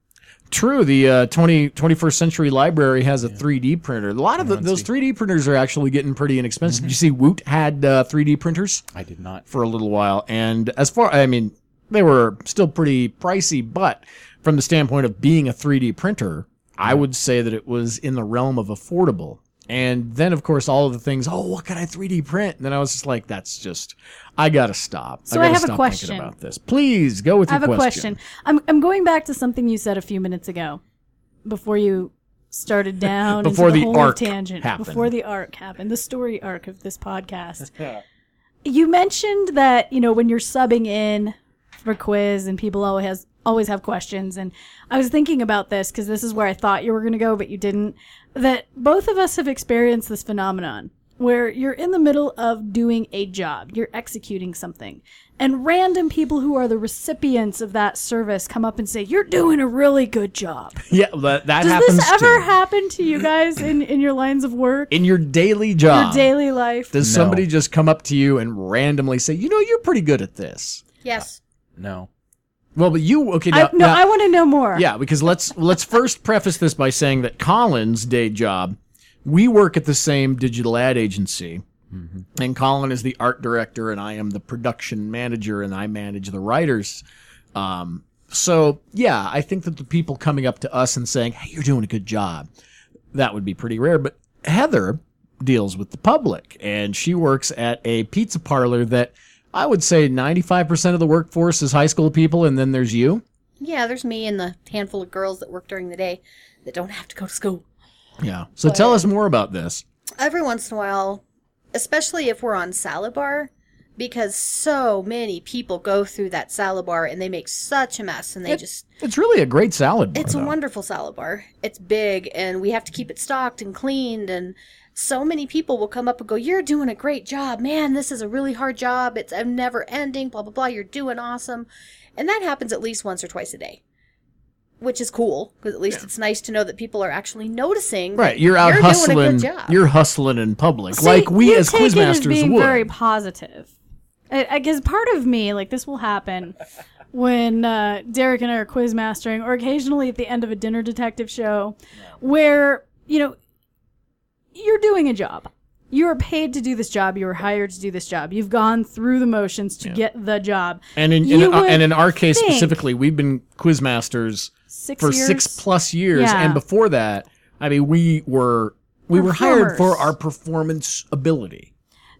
True, the uh, twenty, twenty-first Century Library has a three D printer. A lot of the, those three D printers are actually getting pretty inexpensive. Did you see Woot had uh, three D printers? I did not. For a little while. And as far, I mean, they were still pretty pricey, but from the standpoint of being a three D printer, I would say that it was in the realm of affordable. And then, of course, all of the things, oh, what can I three D print? And then I was just like, that's just, I got to stop. So I, I gotta have a stop question. thinking about this. Please, go with I your have a question. question. I'm I'm going back to something you said a few minutes ago, before you started down Before into the, the whole arc tangent. happened. Before the arc happened, the story arc of this podcast. You mentioned that, you know, when you're subbing in for quiz and people always has always have questions, and I was thinking about this because this is where I thought you were going to go, but you didn't. That both of us have experienced this phenomenon where you're in the middle of doing a job, you're executing something, and random people who are the recipients of that service come up and say, "You're doing a really good job." Yeah, that, that Does happens this ever too. happen to you guys in, in your lines of work? In your daily job. Your daily life? Does No. somebody just come up to you and randomly say, you know, you're pretty good at this? Yes. No. Well, but you, okay, I, now, no, now- I want to know more. Yeah, because let's let's first preface this by saying that Colin's day job, we work at the same digital ad agency, and Colin is the art director, and I am the production manager, and I manage the writers. Um, so yeah, I think that the people coming up to us and saying, "Hey, you're doing a good job," that would be pretty rare. But Heather deals with the public, and she works at a pizza parlor that I would say ninety-five percent of the workforce is high school people, and then there's you. Yeah, there's me and the handful of girls that work during the day that don't have to go to school. Yeah. So But- tell us more about this. Every once in a while, especially if we're on salad bar, because so many people go through that salad bar and they make such a mess, and they It- just It's really a great salad bar, it's a though. wonderful salad bar. It's big, and we have to keep it stocked and cleaned, and so many people will come up and go, "You're doing a great job, man. This is a really hard job. It's a never ending, blah, blah, blah. You're doing awesome." And that happens at least once or twice a day, which is cool, because at least it's nice to know that people are actually noticing. that Right, you're out you're hustling. Doing a good job. You're hustling in public, See, like we you as take it as quizmasters being would. very positive. I, I guess part of me, like, this will happen when uh, Derek and I are quizmastering, or occasionally at the end of a Dinner Detective show, where, you know, you're doing a job. You are paid to do this job. You were hired to do this job. You've gone through the motions to Yeah. get the job. And in, You in uh, would and in our case think- specifically, we've been quizmasters Six for years? six plus years, Yeah. and before that, I mean, we were we were hired for Performers. our performance ability.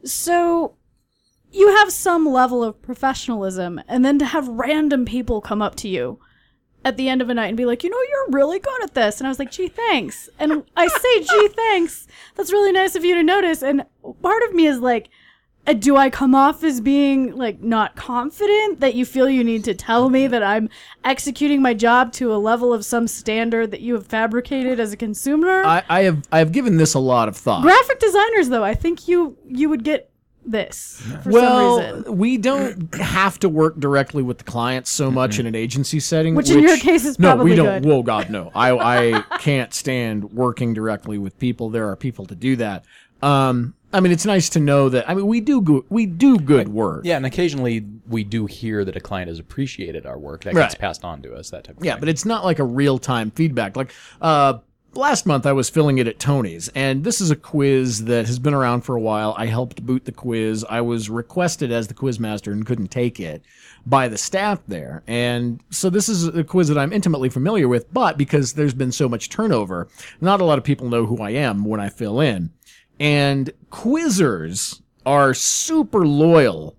So you have some level of professionalism, and then to have random people come up to you at the end of a night and be like, you know, you're really good at this. And I was like, gee, thanks. And I say, gee, thanks. That's really nice of you to notice. And part of me is like, uh, do I come off as being like not confident, that you feel you need to tell me that I'm executing my job to a level of some standard that you have fabricated as a consumer? I, I have I have given this a lot of thought. Graphic designers, though, I think you you would get this for well, some reason. we don't have to work directly with the clients so much in an agency setting. Which in your case is no, probably we don't. good. Whoa, God, no! I I can't stand working directly with people. There are people to do that. Um, I mean, it's nice to know that. I mean, we do good. We do good work. Yeah, and occasionally we do hear that a client has appreciated our work. That Right. gets passed on to us. That type of Yeah, thing. but it's not like a real time feedback. Like uh, last month, I was filling it at Tony's, and this is a quiz that has been around for a while. I helped boot the quiz. I was requested as the quiz master and couldn't take it by the staff there, and so this is a quiz that I'm intimately familiar with. But because there's been so much turnover, not a lot of people know who I am when I fill in. And quizzers are super loyal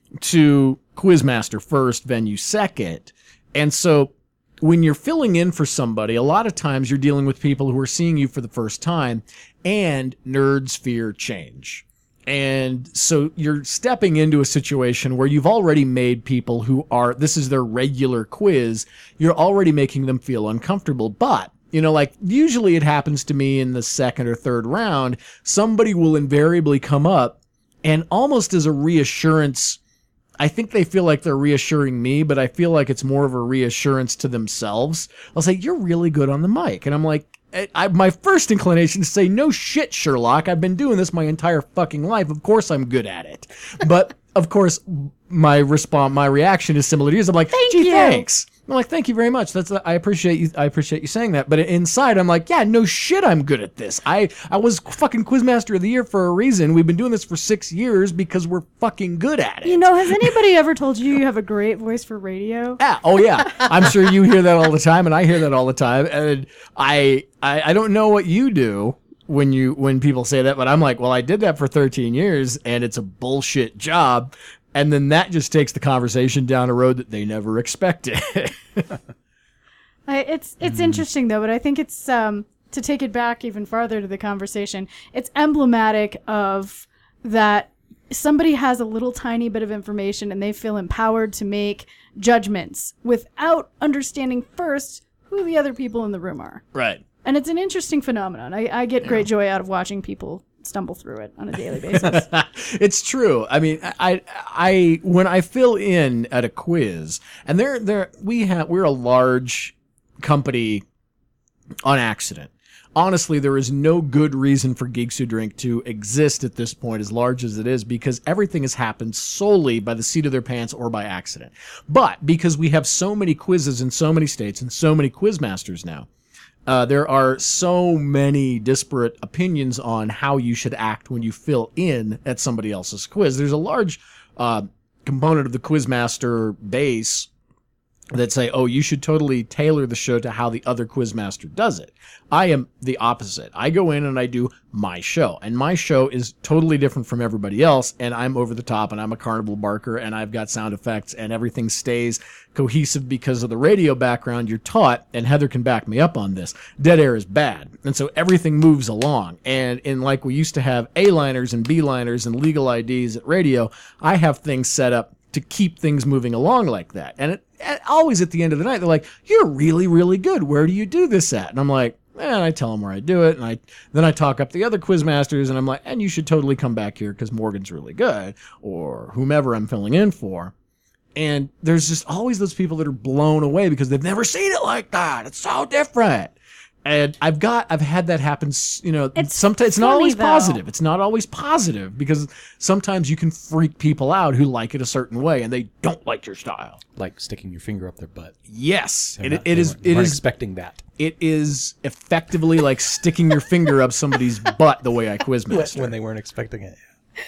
to Quizmaster first, Venue second. And so when you're filling in for somebody, a lot of times you're dealing with people who are seeing you for the first time, and nerds fear change. And so you're stepping into a situation where you've already made people who are, this is their regular quiz, you're already making them feel uncomfortable. But you know, like, usually it happens to me in the second or third round, somebody will invariably come up and almost as a reassurance, I think they feel like they're reassuring me, but I feel like it's more of a reassurance to themselves. I'll say, you're really good on the mic. And I'm like, I, I, my first inclination is to say, no shit, Sherlock. I've been doing this my entire fucking life. Of course I'm good at it. But, of course, my response, my reaction is similar to yours. I'm like, Thank gee, you. thanks. I'm like, thank you very much. That's I appreciate you. I appreciate you saying that. But inside, I'm like, yeah, no shit, I'm good at this. I I was fucking Quizmaster of the Year for a reason. We've been doing this for six years because we're fucking good at it. You know, has anybody ever told you you have a great voice for radio? Yeah. Oh yeah. I'm sure you hear that all the time, and I hear that all the time. And I I, I don't know what you do when you when people say that, but I'm like, well, I did that for thirteen years, and it's a bullshit job. And then that just takes the conversation down a road that they never expected. I, it's it's interesting though, but I think it's um, to take it back even farther to the conversation. It's emblematic of that somebody has a little tiny bit of information and they feel empowered to make judgments without understanding first who the other people in the room are. Right. And it's an interesting phenomenon. I, I get great joy out of watching people stumble through it on a daily basis. It's true. I mean, I, I, when I fill in at a quiz, and there, there, we have, we're a large company on accident. Honestly, there is no good reason for Geeks Who Drink to exist at this point, as large as it is, because everything has happened solely by the seat of their pants or by accident. But because we have so many quizzes in so many states and so many quizmasters now, Uh, there are so many disparate opinions on how you should act when you fill in at somebody else's quiz. There's a large uh, component of the Quizmaster base that say, oh, you should totally tailor the show to how the other Quizmaster does it. I am the opposite. I go in and I do my show, and my show is totally different from everybody else, and I'm over the top, and I'm a carnival barker, and I've got sound effects, and everything stays cohesive because of the radio background you're taught, and Heather can back me up on this. Dead air is bad, and so everything moves along, and in like we used to have A-liners and B-liners and legal I Ds at radio, I have things set up to keep things moving along like that. And it, and always at the end of the night, they're like, you're really, really good. Where do you do this at? And I'm like, and I tell them where I do it, and I then I talk up the other quizmasters, and I'm like, and you should totally come back here because Morgan's really good, or whomever I'm filling in for. And there's just always those people that are blown away because they've never seen it like that. It's so different. And I've got, I've had that happen, s- you know, It's sometimes it's not funny, always though. positive. It's not always positive because sometimes you can freak people out who like it a certain way and they don't like your style. Like sticking your finger up their butt. Yes. They're It, not- it they is, weren't- it weren't is, expecting that. it is effectively like sticking your finger up somebody's butt the way I quizmaster. When they weren't expecting it.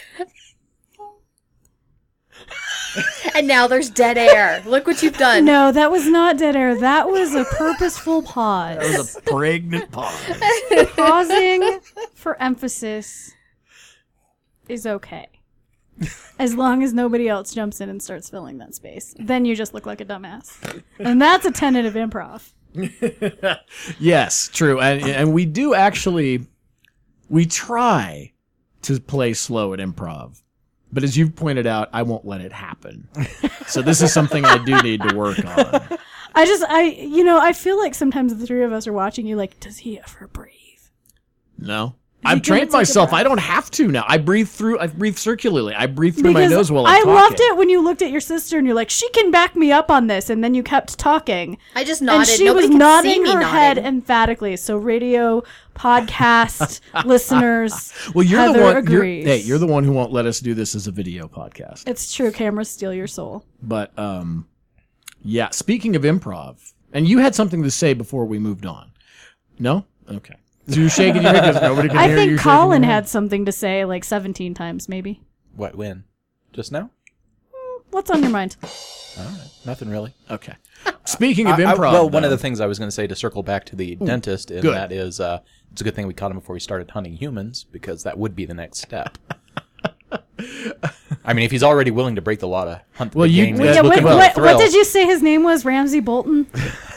And now there's dead air. Look what you've done. No, that was not dead air. That was a purposeful pause. That was a pregnant pause. Pausing for emphasis is okay. As long as nobody else jumps in and starts filling that space. Then you just look like a dumbass. And that's a tenet of improv. Yes, true. And, and we do actually, we try to play slow at improv. But as you've pointed out, I won't let it happen. So this is something I do need to work on. I just, I, you know, I feel like sometimes the three of us are watching you like, does he ever breathe? No. he I've gonna trained take a myself. breath? I don't have to now. I breathe through, I breathe circularly. I breathe through my Because nose while I'm I talking. loved it when you looked at your sister and you're like, she can back me up on this, and then you kept talking. I just And nodded. she Nobody was could nodding see me her nodding. head emphatically. So radio podcast listeners, Well, you're Heather the one. You're, agrees. hey, you're the one who won't let us do this as a video podcast. It's true. Cameras steal your soul. But um, yeah. Speaking of improv, and you had something to say before we moved on. No? Okay. So you're shaking your head because nobody can I hear think you. Colin shaking your head. had something to say like seventeen times, maybe. What, when? Just now? What's on your mind? All right. Nothing really. Okay. Speaking of I- I- improv, well, one though- of the things I was going to say to circle back to the dentist, and good. that is, uh, it's a good thing we caught him before he started hunting humans, because that would be the next step. I mean, if he's already willing to break the law to hunt the Well, big you- game, Yeah, he's Yeah, looking what, for what, the what thrill. did you say his name was? Ramsey Bolton?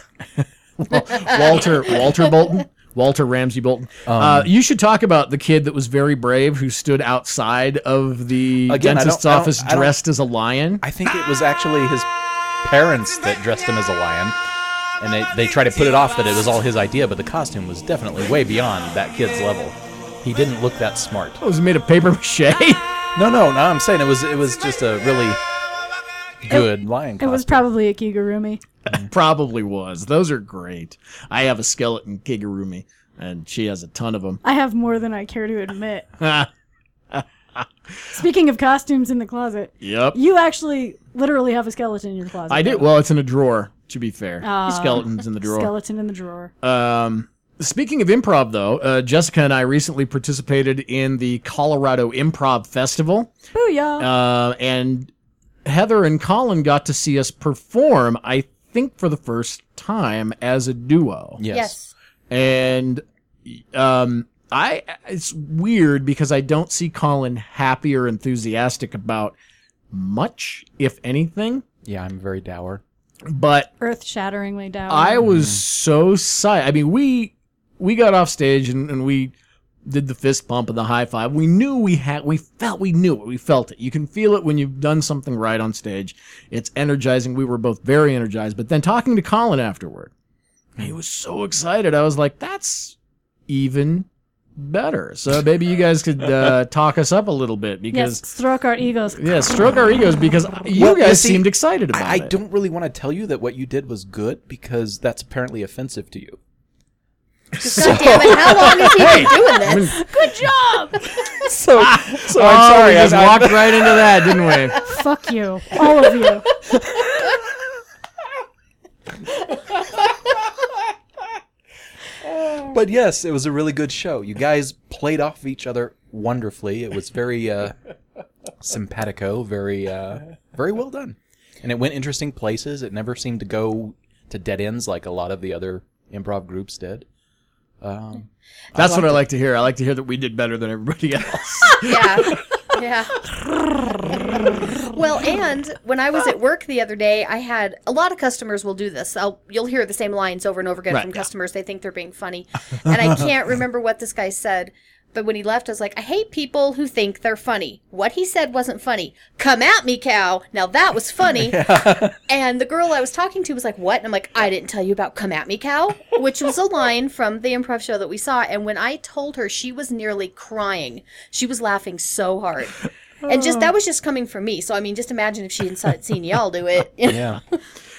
Walter Walter Bolton. Walter Ramsey Bolton. Um, uh, you should talk about the kid that was very brave who stood outside of the Again, I dentist's don't- I don't- office I don't- dressed as a lion. I think it was actually his parents that dressed him as a lion, and they, they tried to put it off that it was all his idea, but the costume was definitely way beyond that kid's level. He didn't look that smart. It was made of paper mache. No, no, no. I'm saying it was it was just a really good lion It costume. was probably a Kigurumi. Probably was. Those are great. I have a skeleton kigurumi, and she has a ton of them. I have more than I care to admit. Speaking of costumes in the closet, Yep. you actually literally have a skeleton in your closet. I did. Well, it's in a drawer, to be fair. Ah, Skeleton's in the drawer. Skeleton in the drawer. Um, speaking of improv, though, uh, Jessica and I recently participated in the Colorado Improv Festival. Booyah! Uh, and Heather and Colin got to see us perform, I think for the first time, as a duo. Yes. Yes. And um, I it's weird because I don't see Colin happy or enthusiastic about much, if anything. Yeah, I'm very dour. But Earth-shatteringly down. I was so psyched. I mean, we we got off stage and, and we did the fist pump and the high five. We knew we had, we felt, we knew it. We felt it. You can feel it when you've done something right on stage. It's energizing. We were both very energized. But then talking to Colin afterward, he was so excited. I was like, that's even better. So maybe you guys could uh, talk us up a little bit because Yes, stroke our egos. yeah, stroke our egos because you Well, you guys see, seemed excited about I, I it. don't really want to tell you that what you did was good because that's apparently offensive to you. God damn it, how long has he been doing this? Good job! So, so oh, I'm sorry. we just I- I- walked right into that, didn't we? Fuck you. All of you. But yes, it was a really good show. You guys played off of each other wonderfully. It was very uh, simpatico, very, uh, very well done, and it went interesting places. It never seemed to go to dead ends like a lot of the other improv groups did. Um, That's what I liked like to hear. I like to hear that we did better than everybody else. Yeah. Yeah. Well, and when I was at work the other day, I had a lot of customers will do this. I'll you'll hear the same lines over and over again Right, from yeah. customers. They think they're being funny. And I can't remember what this guy said, but when he left, I was like, I hate people who think they're funny. What he said wasn't funny. Come at me, cow. Now that was funny. And the girl I was talking to was like, what? And I'm like, I didn't tell you about come at me, cow, which was a line from the improv show that we saw. And when I told her, she was nearly crying. She was laughing so hard. And just that was just coming from me. So, I mean, just imagine if she hadn't seen y'all do it. Yeah.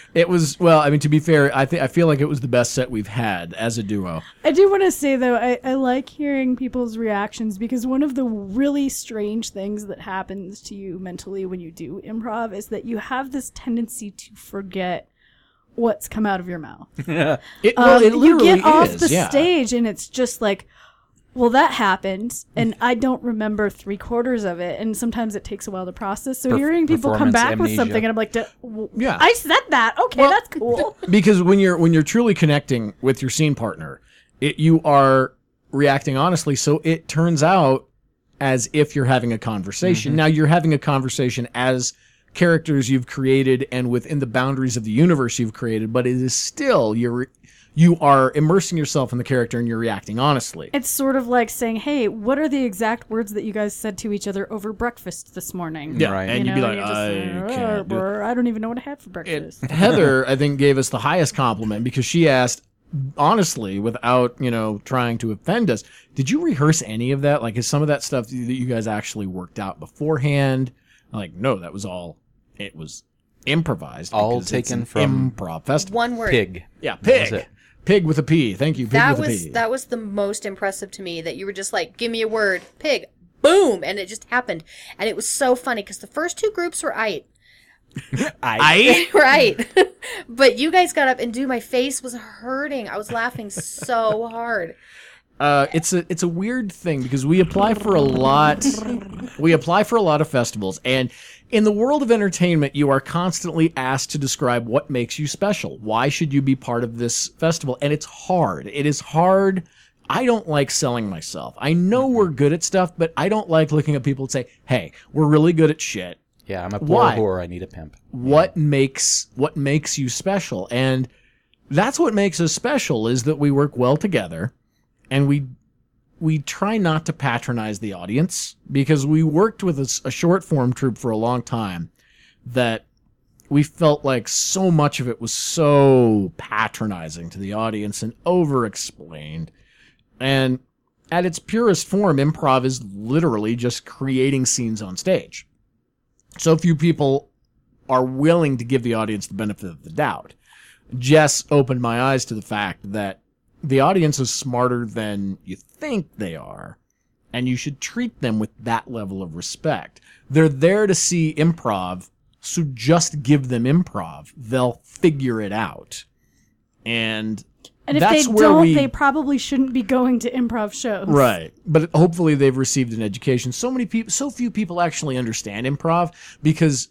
It was, well, I mean, to be fair, I think I feel like it was the best set we've had as a duo. I do want to say, though, I, I like hearing people's reactions because one of the really strange things that happens to you mentally when you do improv is that you have this tendency to forget what's come out of your mouth. Yeah. It, well, um, it you literally get off is, the yeah. stage and it's just like, well, that happened, and I don't remember three quarters of it, and sometimes it takes a while to process. So Perf- hearing people come performance back with amnesia. something, and I'm like, "D- w- Yeah. I said that. Okay, that's cool. Because when you're when you're truly connecting with your scene partner, it, you are reacting honestly. So it turns out as if you're having a conversation. Mhm. Now you're having a conversation as characters you've created and within the boundaries of the universe you've created, but it is still you're you are immersing yourself in the character and you're reacting honestly. It's sort of like saying, "Hey, what are the exact words that you guys said to each other over breakfast this morning?" Yeah, Right. and You you'd be know, like, you're just I like, can't "Oh, do it." brr, I don't even know what I had for breakfast. Heather, I think, gave us the highest compliment because she asked, honestly, without, you know, trying to offend us, did you rehearse any of that? Like, is some of that stuff that you guys actually worked out beforehand? Like, no, that was all, it was improvised. All because it's taken an from improv festival. One word. Pig. Yeah, That was pig. it. Pig with a P. Thank you, pig That with a was P. that was the most impressive to me, that you were just like, give me a word, pig, boom, and it just happened. And it was so funny because the first two groups were aight. I right. But you guys got up and dude, my face was hurting. I was laughing so hard. Uh, it's a it's a weird thing because we apply for a lot. We apply for a lot of festivals, and in the world of entertainment, you are constantly asked to describe what makes you special. Why should you be part of this festival? And it's hard. It is hard. I don't like selling myself. I know we're good at stuff, but I don't like looking at people and say, "Hey, we're really good at shit." Yeah, I'm a poor Why? whore. I need a pimp. What makes what makes you special? And that's what makes us special is that we work well together, and we we try not to patronize the audience because we worked with a, s- a short form troupe for a long time that we felt like so much of it was so patronizing to the audience and over explained. And at its purest form, improv is literally just creating scenes on stage. So few people are willing to give the audience the benefit of the doubt. Jess opened my eyes to the fact that the audience is smarter than you think they are, and you should treat them with that level of respect. They're there to see improv, so just give them improv. They'll figure it out. And, And if that's they where don't, we, they probably shouldn't be going to improv shows. Right. But hopefully they've received an education. So many people, so few people actually understand improv because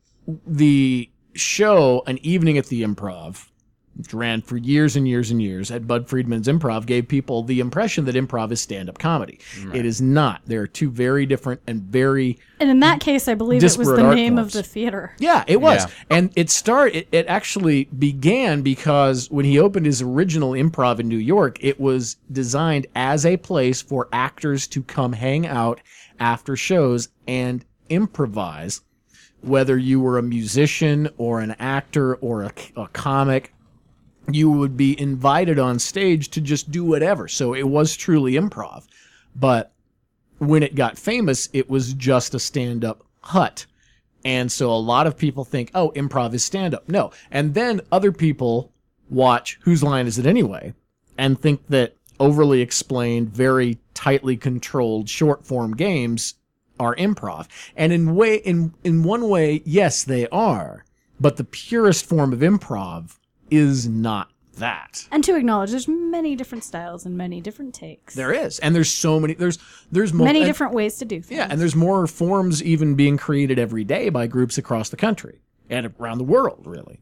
the show, An Evening at the Improv, which ran for years and years and years at Bud Friedman's Improv, gave people the impression that improv is stand-up comedy. Right. It is not. They are two very different and very And in that case, I believe it was disparate the art name forms. of the theater. Yeah, it was. Yeah. And it start it, it actually began because when he opened his original improv in New York, it was designed as a place for actors to come hang out after shows and improvise, whether you were a musician or an actor or a, a comic. You would be invited on stage to just do whatever. So it was truly improv. But when it got famous, it was just a stand-up hut. And so a lot of people think, oh, improv is stand-up. No. And then other people watch Whose Line Is It Anyway? And think that overly explained, very tightly controlled short-form games are improv. And in way, in, in one way, yes, they are. But the purest form of improv is not that. And to acknowledge, there's many different styles and many different takes. There is. And there's so many, there's, there's mo- many and- different ways to do things. Yeah, and there's more forms even being created every day by groups across the country and around the world, really.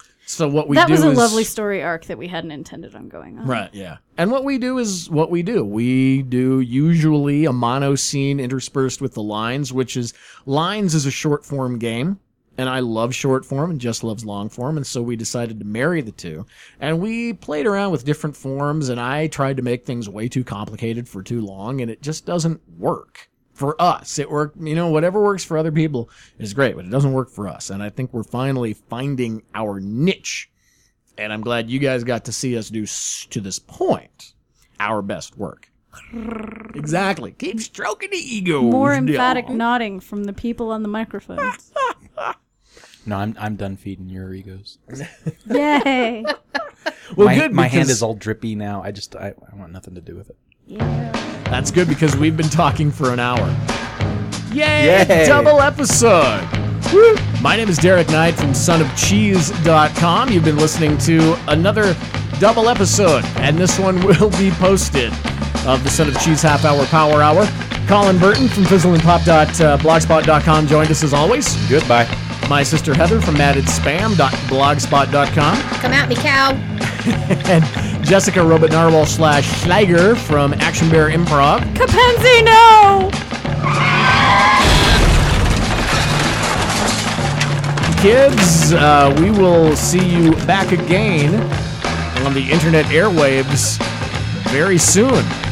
So what we that do was a is, lovely story arc that we hadn't intended on going on. Right, yeah. And what we do is what we do. We do usually a mono scene interspersed with the lines, which is, lines is a short form game. And I love short form and Jess loves long form. And so we decided to marry the two. And we played around with different forms. And I tried to make things way too complicated for too long. And it just doesn't work for us. It worked, you know, whatever works for other people is great, but it doesn't work for us. And I think we're finally finding our niche. And I'm glad you guys got to see us do, s- to this point, our best work. Exactly. Keep stroking the ego. More emphatic nodding from the people on the microphones. No, I'm I'm done feeding your egos. Yay! Well, my, good, My hand because- is all drippy now. I just I, I want nothing to do with it. That's good because we've been talking for an hour. Yay! Yay. Double episode! Woo. My name is Derek Knight from son of cheese dot com. You've been listening to another double episode, and this one will be posted of the Son of Cheese Half Hour Power Hour. Colin Burton from fizzle and pop dot blogspot dot com joined us as always. Goodbye. My sister Heather from added spam dot blogspot dot com. Come at me, cow. And Jessica Robot Narwhal slash Schlager from Action Bear Improv. Capenzi, no! Kids, uh, we will see you back again on the internet airwaves very soon.